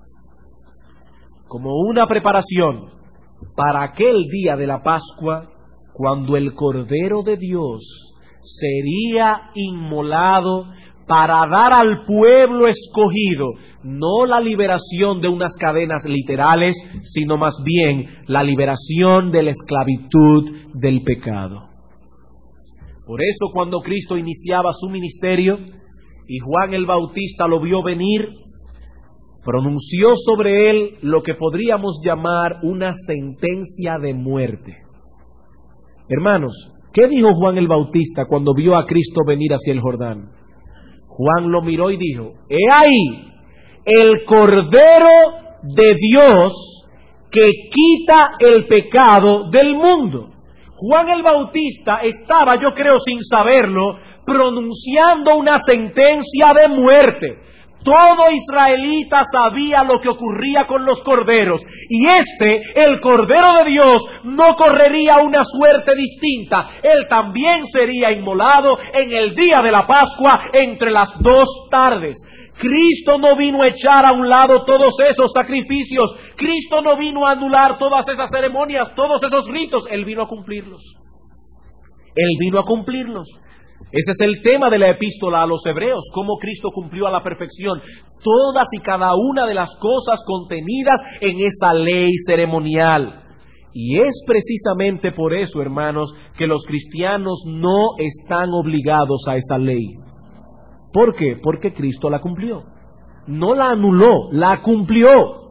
Como una preparación para aquel día de la Pascua cuando el Cordero de Dios sería inmolado para dar al pueblo escogido no la liberación de unas cadenas literales, sino más bien la liberación de la esclavitud del pecado. Por eso cuando Cristo iniciaba su ministerio y Juan el Bautista lo vio venir, pronunció sobre él lo que podríamos llamar una sentencia de muerte. Hermanos, ¿qué dijo Juan el Bautista cuando vio a Cristo venir hacia el Jordán? Juan lo miró y dijo, he ahí el Cordero de Dios que quita el pecado del mundo. Juan el Bautista estaba, yo creo sin saberlo, pronunciando una sentencia de muerte. Todo israelita sabía lo que ocurría con los corderos, y este, el Cordero de Dios, no correría una suerte distinta. Él también sería inmolado en el día de la Pascua entre las dos tardes. Cristo no vino a echar a un lado todos esos sacrificios. Cristo no vino a anular todas esas ceremonias, todos esos ritos. Él vino a cumplirlos. Él vino a cumplirlos. Ese es el tema de la epístola a los hebreos, cómo Cristo cumplió a la perfección todas y cada una de las cosas contenidas en esa ley ceremonial. Y es precisamente por eso, hermanos, que los cristianos no están obligados a esa ley. ¿Por qué? Porque Cristo la cumplió. No la anuló, la cumplió.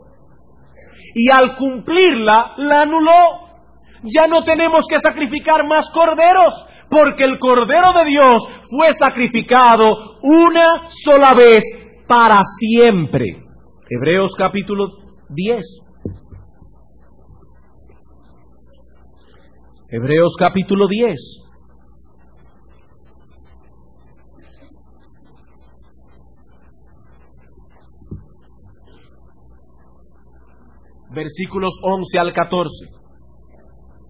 Y al cumplirla, la anuló. Ya no tenemos que sacrificar más corderos, porque el Cordero de Dios fue sacrificado una sola vez para siempre. Hebreos capítulo diez. Hebreos capítulo diez. Versículos once al catorce.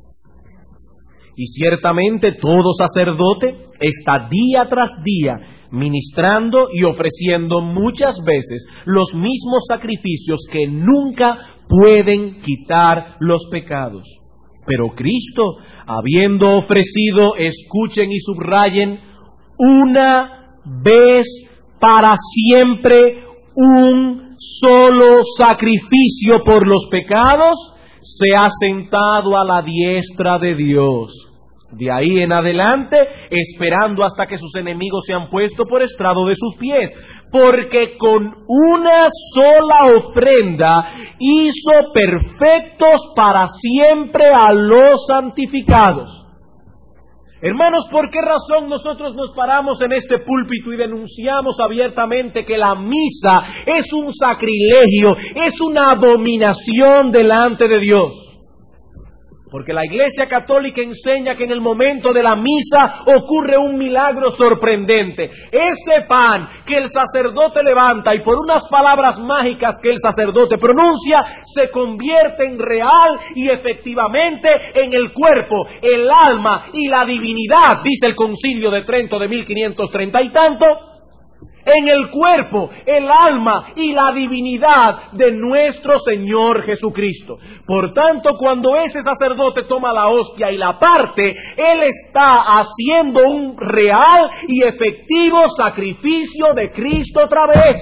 Y ciertamente todo sacerdote está día tras día ministrando y ofreciendo muchas veces los mismos sacrificios que nunca pueden quitar los pecados. Pero Cristo, habiendo ofrecido, escuchen y subrayen, una vez para siempre un solo sacrificio por los pecados, se ha sentado a la diestra de Dios. De ahí en adelante, esperando hasta que sus enemigos se han puesto por estrado de sus pies, porque con una sola ofrenda hizo perfectos para siempre a los santificados. Hermanos, ¿por qué razón nosotros nos paramos en este púlpito y denunciamos abiertamente que la misa es un sacrilegio, es una abominación delante de Dios? Porque la Iglesia Católica enseña que en el momento de la misa ocurre un milagro sorprendente. Ese pan que el sacerdote levanta y por unas palabras mágicas que el sacerdote pronuncia, se convierte en real y efectivamente en el cuerpo, el alma y la divinidad, dice el Concilio de Trento de mil quinientos treinta y tanto, en el cuerpo, el alma y la divinidad de nuestro Señor Jesucristo. Por tanto, cuando ese sacerdote toma la hostia y la parte, él está haciendo un real y efectivo sacrificio de Cristo otra vez.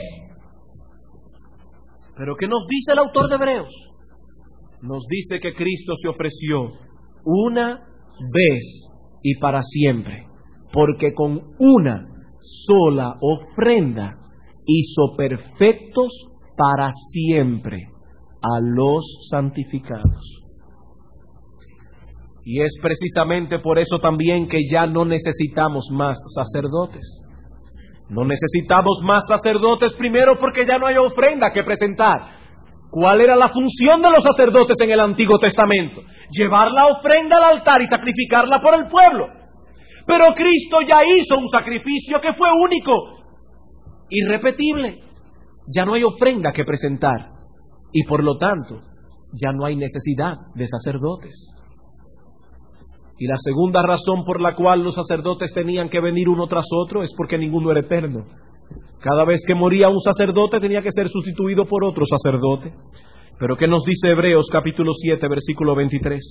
Pero ¿qué nos dice el autor de Hebreos? Nos dice que Cristo se ofreció una vez y para siempre, porque con una sola ofrenda hizo perfectos para siempre a los santificados. Y es precisamente por eso también que ya no necesitamos más sacerdotes. No necesitamos más sacerdotes, primero porque ya no hay ofrenda que presentar. ¿Cuál era la función de los sacerdotes en el Antiguo Testamento? Llevar la ofrenda al altar y sacrificarla por el pueblo. Pero Cristo ya hizo un sacrificio que fue único, irrepetible. Ya no hay ofrenda que presentar y por lo tanto ya no hay necesidad de sacerdotes. Y la segunda razón por la cual los sacerdotes tenían que venir uno tras otro es porque ninguno era eterno. Cada vez que moría un sacerdote tenía que ser sustituido por otro sacerdote. Pero ¿qué nos dice Hebreos capítulo siete, versículo veintitrés?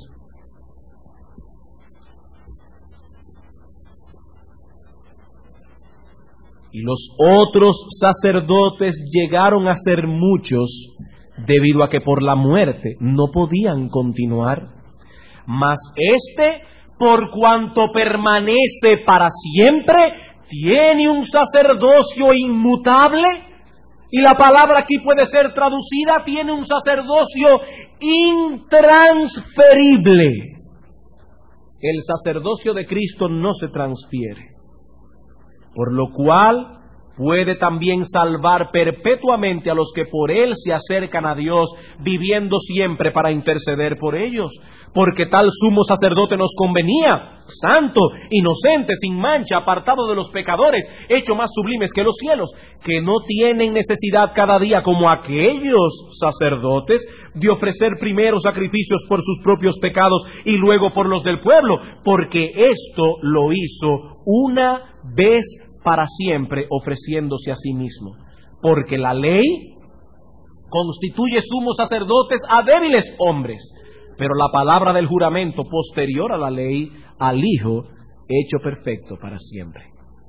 Y los otros sacerdotes llegaron a ser muchos, debido a que por la muerte no podían continuar. Mas este, por cuanto permanece para siempre, tiene un sacerdocio inmutable. Y la palabra aquí puede ser traducida, tiene un sacerdocio intransferible. El sacerdocio de Cristo no se transfiere, por lo cual puede también salvar perpetuamente a los que por él se acercan a Dios, viviendo siempre para interceder por ellos. Porque tal sumo sacerdote nos convenía, santo, inocente, sin mancha, apartado de los pecadores, hecho más sublimes que los cielos, que no tienen necesidad cada día como aquellos sacerdotes de ofrecer primero sacrificios por sus propios pecados y luego por los del pueblo, porque esto lo hizo una vez para siempre, ofreciéndose a sí mismo. Porque la ley constituye sumos sacerdotes a débiles hombres, pero la palabra del juramento posterior a la ley, al Hijo, hecho perfecto para siempre.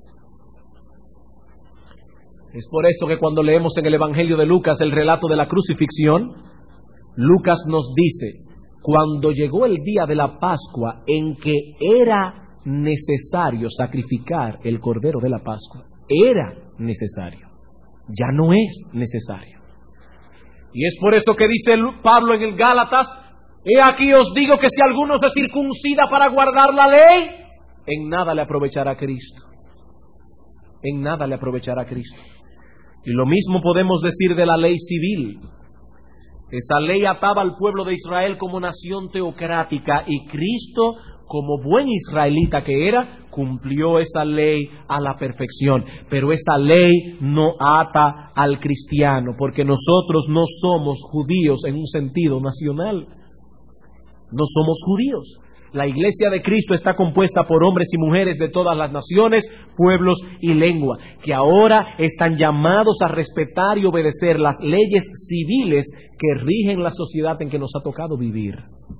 Es por eso que cuando leemos en el Evangelio de Lucas el relato de la crucifixión, Lucas nos dice, cuando llegó el día de la Pascua en que era necesario sacrificar el cordero de la Pascua, era necesario, ya no es necesario. Y es por eso que dice Pablo en el Gálatas, he aquí os digo que si alguno se circuncida para guardar la ley, en nada le aprovechará Cristo. En nada le aprovechará Cristo. Y lo mismo podemos decir de la ley civil. Esa ley ataba al pueblo de Israel como nación teocrática y Cristo, como buen israelita que era, cumplió esa ley a la perfección. Pero esa ley no ata al cristiano, porque nosotros no somos judíos en un sentido nacional. No somos judíos. La iglesia de Cristo está compuesta por hombres y mujeres de todas las naciones, pueblos y lengua, que ahora están llamados a respetar y obedecer las leyes civiles que rigen la sociedad en que nos ha tocado vivir.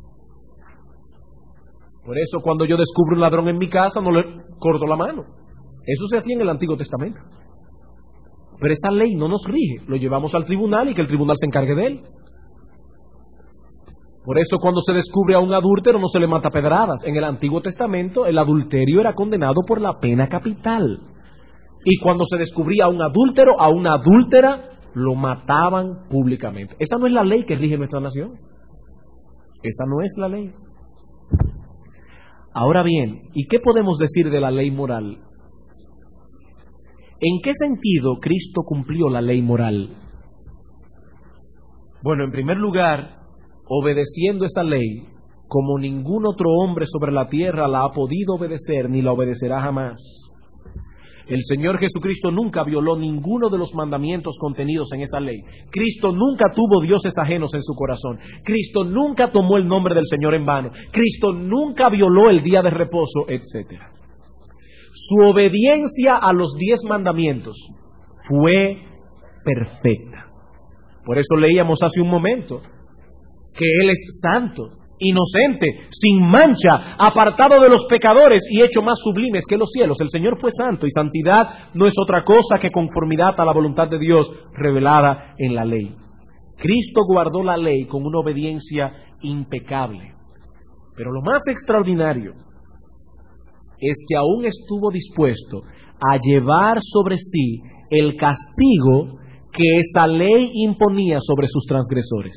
Por eso cuando yo descubro un ladrón en mi casa no le corto la mano. Eso se hacía en el Antiguo Testamento. Pero esa ley no nos rige, lo llevamos al tribunal y que el tribunal se encargue de él. Por eso cuando se descubre a un adúltero no se le mata a pedradas. En el Antiguo Testamento el adulterio era condenado por la pena capital. Y cuando se descubría a un adúltero, a una adúltera, lo mataban públicamente. Esa no es la ley que rige nuestra nación. Esa no es la ley. Ahora bien, ¿y qué podemos decir de la ley moral? ¿En qué sentido Cristo cumplió la ley moral? Bueno, en primer lugar, obedeciendo esa ley, como ningún otro hombre sobre la tierra la ha podido obedecer ni la obedecerá jamás. El Señor Jesucristo nunca violó ninguno de los mandamientos contenidos en esa ley. Cristo nunca tuvo dioses ajenos en su corazón. Cristo nunca tomó el nombre del Señor en vano. Cristo nunca violó el día de reposo, etcétera. Su obediencia a los diez mandamientos fue perfecta. Por eso leíamos hace un momento que Él es santo, inocente, sin mancha, apartado de los pecadores y hecho más sublimes que los cielos. El Señor fue santo y santidad no es otra cosa que conformidad a la voluntad de Dios revelada en la ley. Cristo guardó la ley con una obediencia impecable. Pero lo más extraordinario es que aún estuvo dispuesto a llevar sobre sí el castigo que esa ley imponía sobre sus transgresores.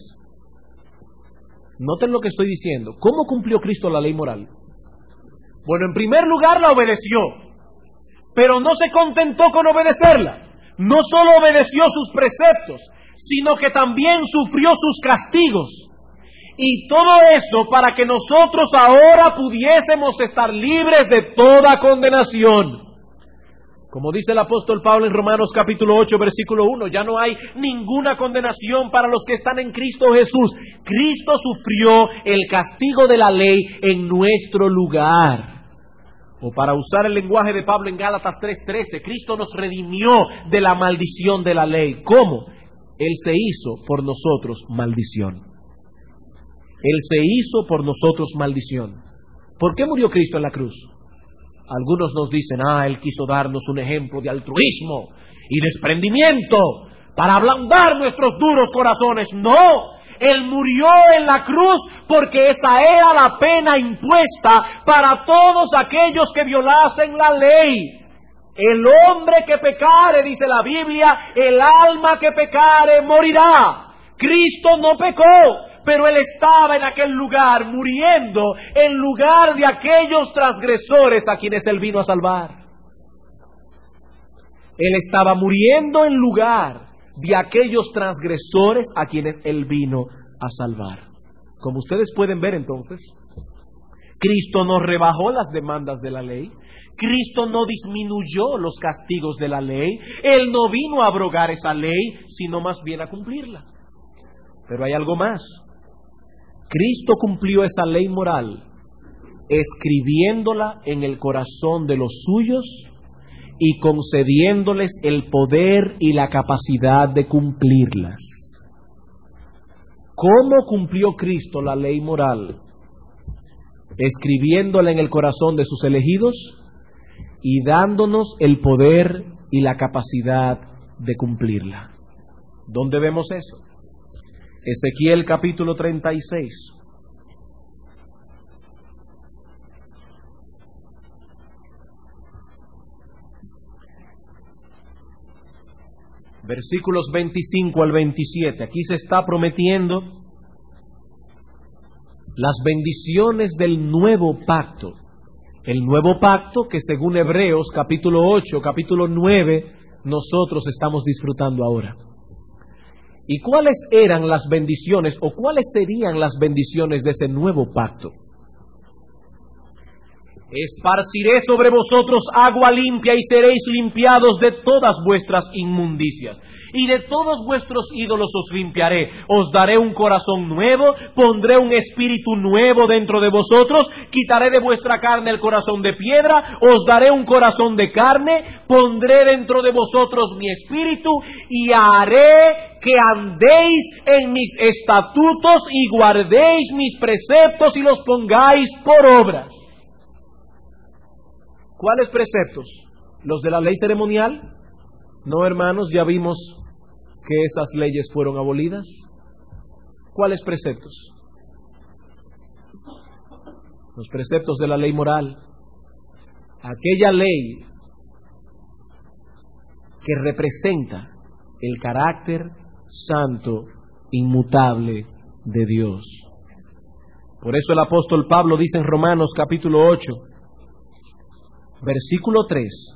Noten lo que estoy diciendo. ¿Cómo cumplió Cristo la ley moral? Bueno, en primer lugar la obedeció, pero no se contentó con obedecerla. No solo obedeció sus preceptos, sino que también sufrió sus castigos. Y todo eso para que nosotros ahora pudiésemos estar libres de toda condenación. Como dice el apóstol Pablo en Romanos capítulo ocho, versículo uno, ya no hay ninguna condenación para los que están en Cristo Jesús. Cristo sufrió el castigo de la ley en nuestro lugar. O para usar el lenguaje de Pablo en Gálatas tres trece, Cristo nos redimió de la maldición de la ley. ¿Cómo? Él se hizo por nosotros maldición. Él se hizo por nosotros maldición. ¿Por qué murió Cristo en la cruz? Algunos nos dicen, ah, Él quiso darnos un ejemplo de altruismo y desprendimiento para ablandar nuestros duros corazones. No, Él murió en la cruz porque esa era la pena impuesta para todos aquellos que violasen la ley. El hombre que pecare, dice la Biblia, el alma que pecare morirá. Cristo no pecó, pero Él estaba en aquel lugar muriendo en lugar de aquellos transgresores a quienes Él vino a salvar. Él estaba muriendo en lugar de aquellos transgresores a quienes Él vino a salvar. Como ustedes pueden ver entonces, Cristo no rebajó las demandas de la ley. Cristo no disminuyó los castigos de la ley. Él no vino a abrogar esa ley, sino más bien a cumplirla. Pero hay algo más. Cristo cumplió esa ley moral escribiéndola en el corazón de los suyos y concediéndoles el poder y la capacidad de cumplirlas. ¿Cómo cumplió Cristo la ley moral? Escribiéndola en el corazón de sus elegidos y dándonos el poder y la capacidad de cumplirla. ¿Dónde vemos eso? Ezequiel capítulo treinta y seis. Versículos veinticinco al veintisiete. Aquí se está prometiendo las bendiciones del nuevo pacto. El nuevo pacto que según Hebreos capítulo ocho, capítulo nueve, nosotros estamos disfrutando ahora. ¿Y cuáles eran las bendiciones o cuáles serían las bendiciones de ese nuevo pacto? Esparciré sobre vosotros agua limpia y seréis limpiados de todas vuestras inmundicias. y de todos vuestros ídolos os limpiaré. Os daré un corazón nuevo, pondré un espíritu nuevo dentro de vosotros, quitaré de vuestra carne el corazón de piedra, os daré un corazón de carne, pondré dentro de vosotros mi espíritu y haré que andéis en mis estatutos y guardéis mis preceptos y los pongáis por obras. ¿Cuáles preceptos? ¿Los de la ley ceremonial? No, hermanos, ya vimos que esas leyes fueron abolidas. ¿Cuáles preceptos? Los preceptos de la ley moral. Aquella ley que representa el carácter santo, inmutable de Dios. Por eso el apóstol Pablo dice en Romanos capítulo ocho, versículo tres: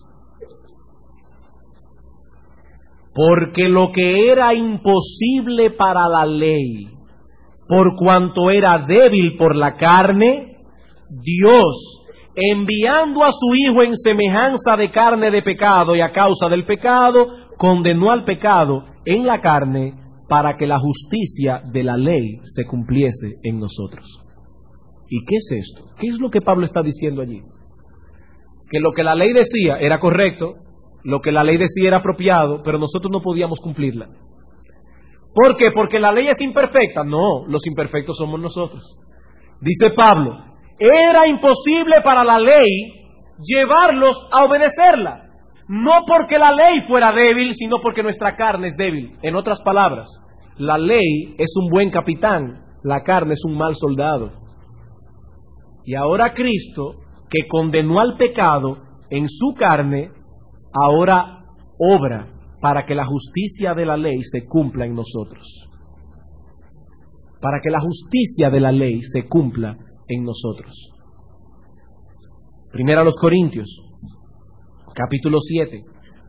porque lo que era imposible para la ley, por cuanto era débil por la carne, Dios, enviando a su Hijo en semejanza de carne de pecado y a causa del pecado, condenó al pecado en la carne para que la justicia de la ley se cumpliese en nosotros. ¿Y qué es esto? ¿Qué es lo que Pablo está diciendo allí? Que lo que la ley decía era correcto, lo que la ley decía era apropiado, pero nosotros no podíamos cumplirla. ¿Por qué? ¿Porque la ley es imperfecta? No, los imperfectos somos nosotros. Dice Pablo, era imposible para la ley llevarlos a obedecerla. No porque la ley fuera débil, sino porque nuestra carne es débil. En otras palabras, la ley es un buen capitán, la carne es un mal soldado. Y ahora Cristo, que condenó al pecado en su carne, ahora obra para que la justicia de la ley se cumpla en nosotros. Para que la justicia de la ley se cumpla en nosotros. Primera a los Corintios, capítulo siete.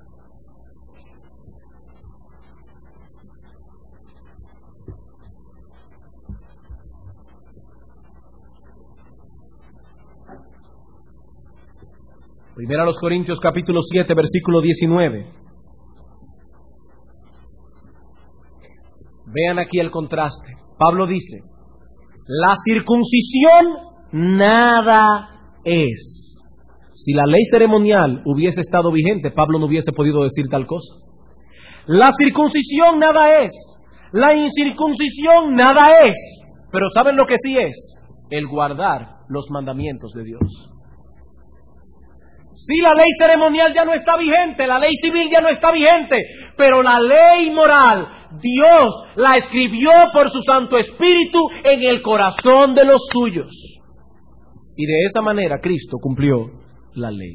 Primera a los Corintios, capítulo siete, versículo diecinueve. Vean aquí el contraste. Pablo dice, la circuncisión nada es. Si la ley ceremonial hubiese estado vigente, Pablo no hubiese podido decir tal cosa. La circuncisión nada es. La incircuncisión nada es. Pero ¿saben lo que sí es? El guardar los mandamientos de Dios. Si la ley ceremonial ya no está vigente, la ley civil ya no está vigente, pero la ley moral, Dios la escribió por su Santo Espíritu en el corazón de los suyos. Y de esa manera Cristo cumplió la ley.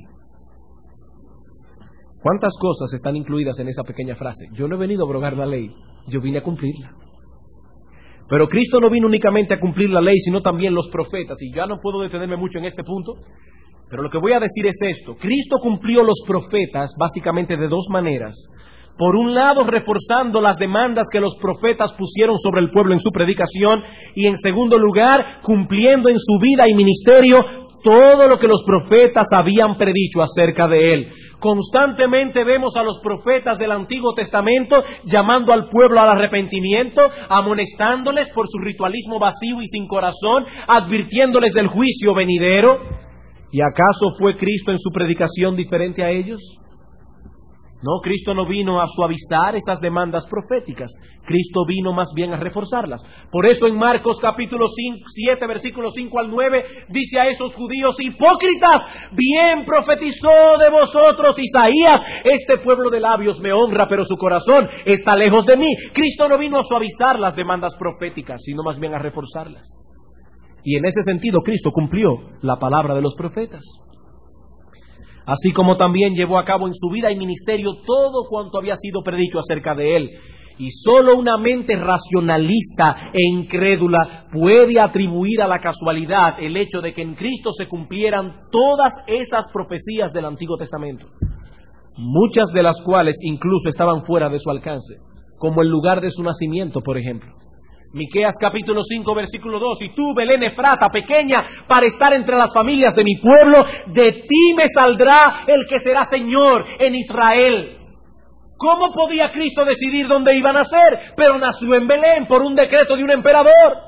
¿Cuántas cosas están incluidas en esa pequeña frase? Yo no he venido a abrogar la ley, yo vine a cumplirla. Pero Cristo no vino únicamente a cumplir la ley, sino también los profetas. Y ya no puedo detenerme mucho en este punto, pero lo que voy a decir es esto. Cristo cumplió los profetas básicamente de dos maneras. Por un lado, reforzando las demandas que los profetas pusieron sobre el pueblo en su predicación, y en segundo lugar, cumpliendo en su vida y ministerio todo lo que los profetas habían predicho acerca de él. Constantemente vemos a los profetas del Antiguo Testamento llamando al pueblo al arrepentimiento, amonestándoles por su ritualismo vacío y sin corazón, advirtiéndoles del juicio venidero. ¿Y acaso fue Cristo en su predicación diferente a ellos? No, Cristo no vino a suavizar esas demandas proféticas. Cristo vino más bien a reforzarlas. Por eso en Marcos capítulo siete, versículos cinco al nueve, dice a esos judíos hipócritas, bien profetizó de vosotros Isaías, este pueblo de labios me honra, pero su corazón está lejos de mí. Cristo no vino a suavizar las demandas proféticas, sino más bien a reforzarlas. Y en ese sentido Cristo cumplió la palabra de los profetas. Así como también llevó a cabo en su vida y ministerio todo cuanto había sido predicho acerca de él. Y solo una mente racionalista e incrédula puede atribuir a la casualidad el hecho de que en Cristo se cumplieran todas esas profecías del Antiguo Testamento, muchas de las cuales incluso estaban fuera de su alcance, como el lugar de su nacimiento, por ejemplo. Miqueas capítulo cinco, versículo dos, y tú, Belén Efrata, pequeña para estar entre las familias de mi pueblo, de ti me saldrá el que será Señor en Israel. ¿Cómo podía Cristo decidir dónde iba a nacer? Pero nació en Belén por un decreto de un emperador.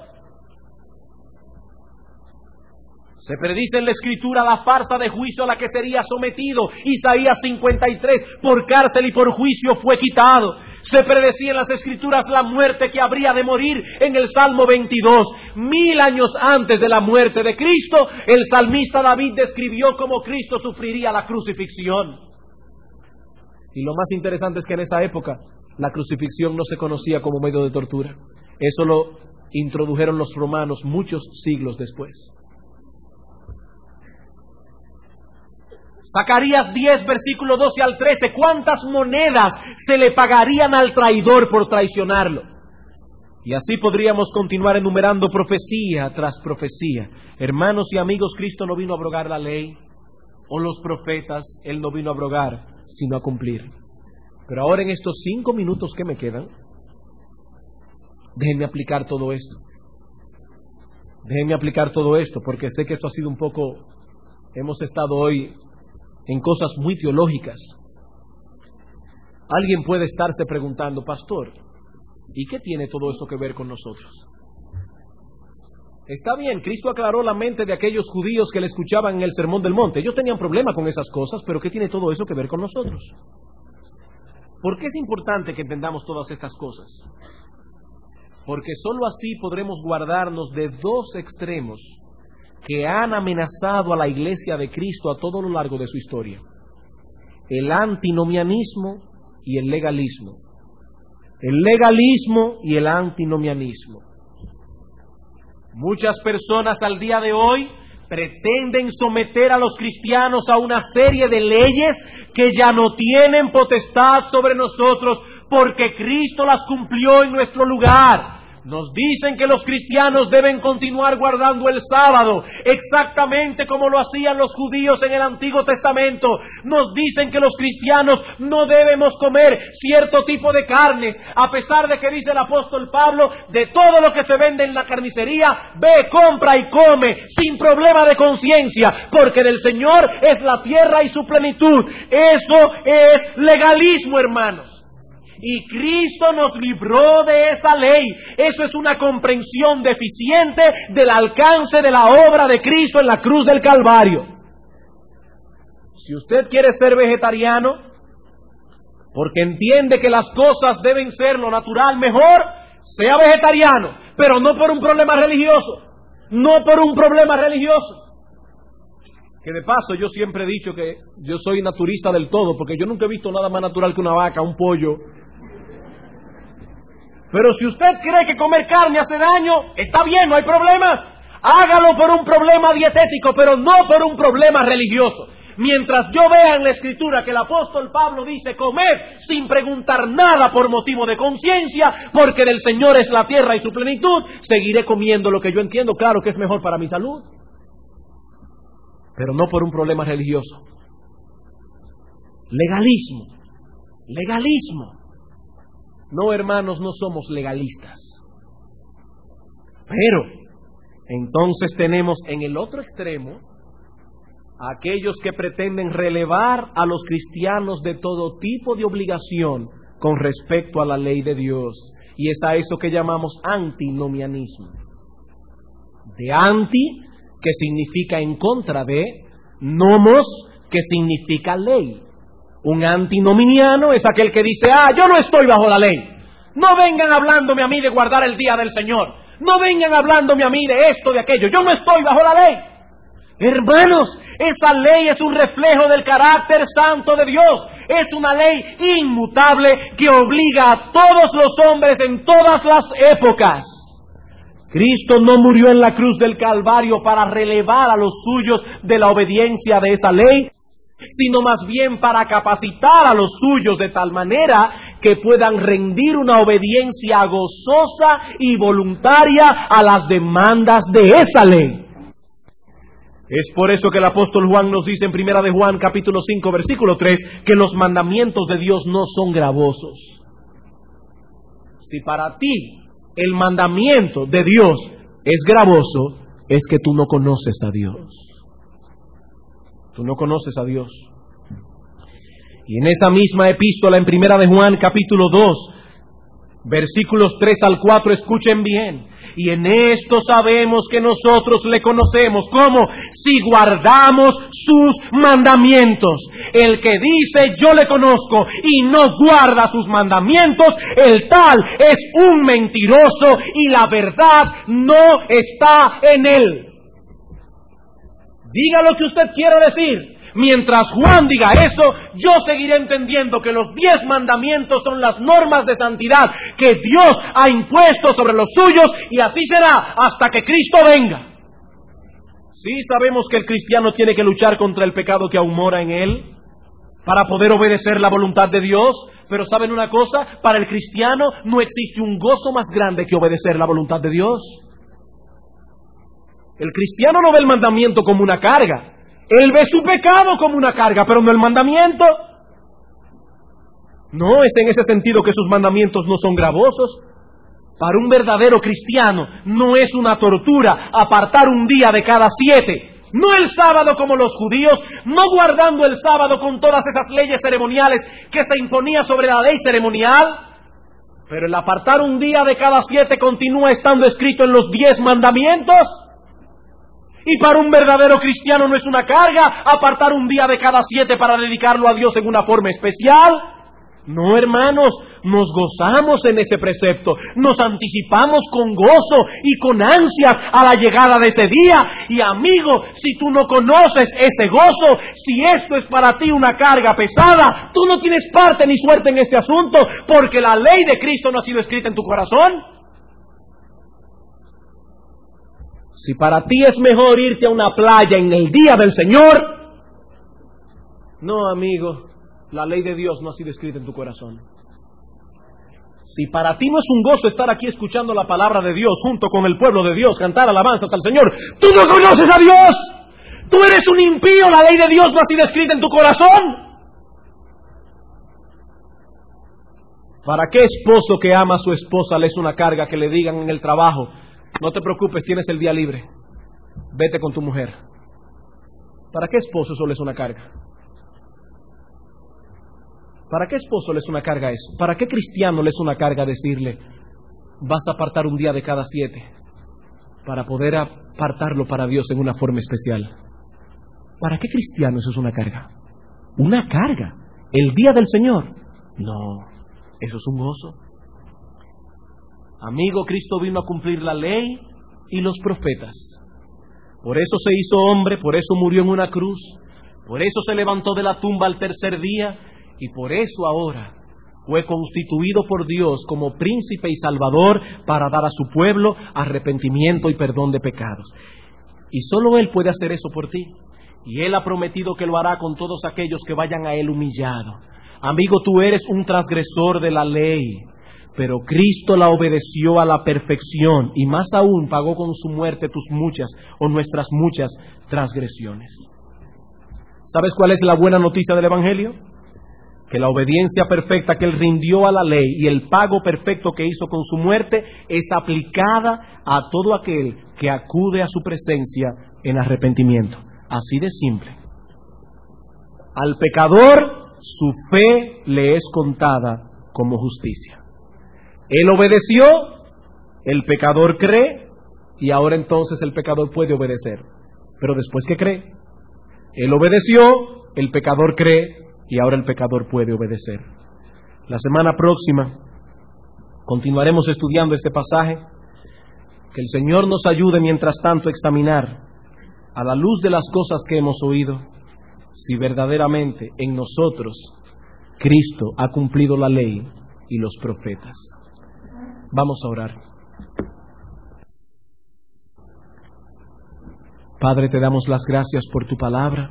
Se predice en la Escritura la farsa de juicio a la que sería sometido. Isaías cincuenta y tres, por cárcel y por juicio fue quitado. Se predecía en las Escrituras la muerte que habría de morir en el Salmo veintidós. Mil años antes de la muerte de Cristo, el salmista David describió cómo Cristo sufriría la crucifixión. Y lo más interesante es que en esa época la crucifixión no se conocía como medio de tortura. Eso lo introdujeron los romanos muchos siglos después. Zacarías diez, versículo doce al trece. ¿Cuántas monedas se le pagarían al traidor por traicionarlo? Y así podríamos continuar enumerando profecía tras profecía. Hermanos y amigos, Cristo no vino a abrogar la ley o los profetas. Él no vino a abrogar, sino a cumplir. Pero ahora, en estos cinco minutos que me quedan, déjenme aplicar todo esto. Déjenme aplicar todo esto, porque sé que esto ha sido un poco... Hemos estado hoy en cosas muy teológicas. Alguien puede estarse preguntando, pastor, ¿y qué tiene todo eso que ver con nosotros? Está bien, Cristo aclaró la mente de aquellos judíos que le escuchaban en el Sermón del Monte. Ellos tenían problema con esas cosas, pero ¿qué tiene todo eso que ver con nosotros? ¿Por qué es importante que entendamos todas estas cosas? Porque sólo así podremos guardarnos de dos extremos que han amenazado a la iglesia de Cristo a todo lo largo de su historia: el antinomianismo y el legalismo. El legalismo y el antinomianismo. Muchas personas al día de hoy pretenden someter a los cristianos a una serie de leyes que ya no tienen potestad sobre nosotros, porque Cristo las cumplió en nuestro lugar. Nos dicen que los cristianos deben continuar guardando el sábado, exactamente como lo hacían los judíos en el Antiguo Testamento. Nos dicen que los cristianos no debemos comer cierto tipo de carne, a pesar de que dice el apóstol Pablo, de todo lo que se vende en la carnicería, ve, compra y come, sin problema de conciencia, porque del Señor es la tierra y su plenitud. Eso es legalismo, hermanos. Y Cristo nos libró de esa ley. Eso es una comprensión deficiente del alcance de la obra de Cristo en la cruz del Calvario. Si usted quiere ser vegetariano, porque entiende que las cosas deben ser lo natural mejor, sea vegetariano, pero no por un problema religioso. No por un problema religioso. Que de paso, yo siempre he dicho que yo soy naturista del todo, porque yo nunca he visto nada más natural que una vaca, un pollo. Pero si usted cree que comer carne hace daño, está bien, no hay problema. Hágalo por un problema dietético, pero no por un problema religioso. Mientras yo vea en la Escritura que el apóstol Pablo dice comer sin preguntar nada por motivo de conciencia, porque del Señor es la tierra y su plenitud, seguiré comiendo lo que yo entiendo, claro que es mejor para mi salud, pero no por un problema religioso. Legalismo, legalismo. No, hermanos, no somos legalistas. Pero entonces tenemos en el otro extremo a aquellos que pretenden relevar a los cristianos de todo tipo de obligación con respecto a la ley de Dios. Y es a eso que llamamos antinomianismo. De anti, que significa en contra de, nomos, que significa ley. Un antinominiano es aquel que dice, ah, yo no estoy bajo la ley. No vengan hablándome a mí de guardar el día del Señor. No vengan hablándome a mí de esto, de aquello. Yo no estoy bajo la ley. Hermanos, esa ley es un reflejo del carácter santo de Dios. Es una ley inmutable que obliga a todos los hombres en todas las épocas. Cristo no murió en la cruz del Calvario para relevar a los suyos de la obediencia de esa ley, sino más bien para capacitar a los suyos de tal manera que puedan rendir una obediencia gozosa y voluntaria a las demandas de esa ley. Es por eso que el apóstol Juan nos dice en Primera de Juan capítulo cinco versículo tres que los mandamientos de Dios no son gravosos. Si para ti el mandamiento de Dios es gravoso, es que tú no conoces a Dios. Tú no conoces a Dios. Y en esa misma epístola, en Primera de Juan, capítulo dos, versículos tres al cuatro, escuchen bien. Y en esto sabemos que nosotros le conocemos. ¿Cómo? Si guardamos sus mandamientos. El que dice yo le conozco y no guarda sus mandamientos, el tal es un mentiroso y la verdad no está en él. Diga lo que usted quiera decir. Mientras Juan diga eso, yo seguiré entendiendo que los diez mandamientos son las normas de santidad que Dios ha impuesto sobre los suyos, y así será hasta que Cristo venga. Sí sabemos que el cristiano tiene que luchar contra el pecado que aún mora en él para poder obedecer la voluntad de Dios, pero ¿saben una cosa? Para el cristiano no existe un gozo más grande que obedecer la voluntad de Dios. El cristiano no ve el mandamiento como una carga. Él ve su pecado como una carga, pero no el mandamiento. No es en ese sentido que sus mandamientos no son gravosos. Para un verdadero cristiano no es una tortura apartar un día de cada siete. No el sábado como los judíos, no guardando el sábado con todas esas leyes ceremoniales que se imponía sobre la ley ceremonial. Pero el apartar un día de cada siete continúa estando escrito en los diez mandamientos. Y para un verdadero cristiano no es una carga apartar un día de cada siete para dedicarlo a Dios en una forma especial. No, hermanos, nos gozamos en ese precepto, nos anticipamos con gozo y con ansias a la llegada de ese día. Y amigo, si tú no conoces ese gozo, si esto es para ti una carga pesada, tú no tienes parte ni suerte en este asunto, porque la ley de Cristo no ha sido escrita en tu corazón. Si para ti es mejor irte a una playa en el día del Señor, no, amigo, la ley de Dios no ha sido escrita en tu corazón. Si para ti no es un gozo estar aquí escuchando la palabra de Dios junto con el pueblo de Dios, cantar alabanzas al Señor, tú no conoces a Dios, tú eres un impío, la ley de Dios no ha sido escrita en tu corazón. ¿Para qué esposo que ama a su esposa le es una carga que le digan en el trabajo: no te preocupes, tienes el día libre, vete con tu mujer? ¿Para qué esposo eso le es una carga? ¿Para qué esposo le es una carga eso? ¿Para qué cristiano le es una carga decirle: vas a apartar un día de cada siete para poder apartarlo para Dios en una forma especial? ¿Para qué cristiano eso es una carga? ¿Una carga? ¿El día del Señor? No, eso es un gozo. Amigo, Cristo vino a cumplir la ley y los profetas. Por eso se hizo hombre, por eso murió en una cruz, por eso se levantó de la tumba al tercer día, y por eso ahora fue constituido por Dios como príncipe y salvador para dar a su pueblo arrepentimiento y perdón de pecados. Y solo Él puede hacer eso por ti. Y Él ha prometido que lo hará con todos aquellos que vayan a Él humillado. Amigo, tú eres un transgresor de la ley, pero Cristo la obedeció a la perfección, y más aún pagó con su muerte tus muchas o nuestras muchas transgresiones. ¿Sabes cuál es la buena noticia del Evangelio? Que la obediencia perfecta que Él rindió a la ley y el pago perfecto que hizo con su muerte es aplicada a todo aquel que acude a su presencia en arrepentimiento. Así de simple. Al pecador su fe le es contada como justicia. Él obedeció, el pecador cree, y ahora entonces el pecador puede obedecer. Pero después que cree, él obedeció, el pecador cree, y ahora el pecador puede obedecer. La semana próxima continuaremos estudiando este pasaje. Que el Señor nos ayude mientras tanto a examinar, a la luz de las cosas que hemos oído, si verdaderamente en nosotros Cristo ha cumplido la ley y los profetas. Vamos a orar. Padre, te damos las gracias por tu palabra.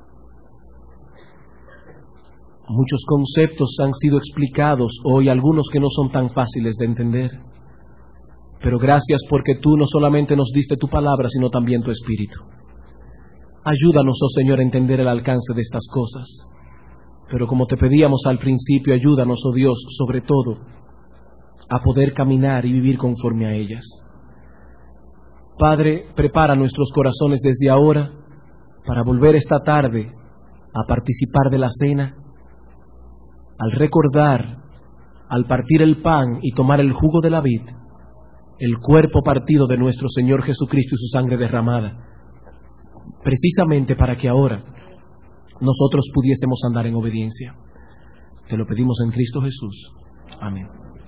Muchos conceptos han sido explicados hoy, algunos que no son tan fáciles de entender. Pero gracias porque tú no solamente nos diste tu palabra, sino también tu espíritu. Ayúdanos, oh Señor, a entender el alcance de estas cosas. Pero como te pedíamos al principio, ayúdanos, oh Dios, sobre todo, a poder caminar y vivir conforme a ellas. Padre, prepara nuestros corazones desde ahora para volver esta tarde a participar de la cena, al recordar, al partir el pan y tomar el jugo de la vid, el cuerpo partido de nuestro Señor Jesucristo y su sangre derramada, precisamente para que ahora nosotros pudiésemos andar en obediencia. Te lo pedimos en Cristo Jesús. Amén.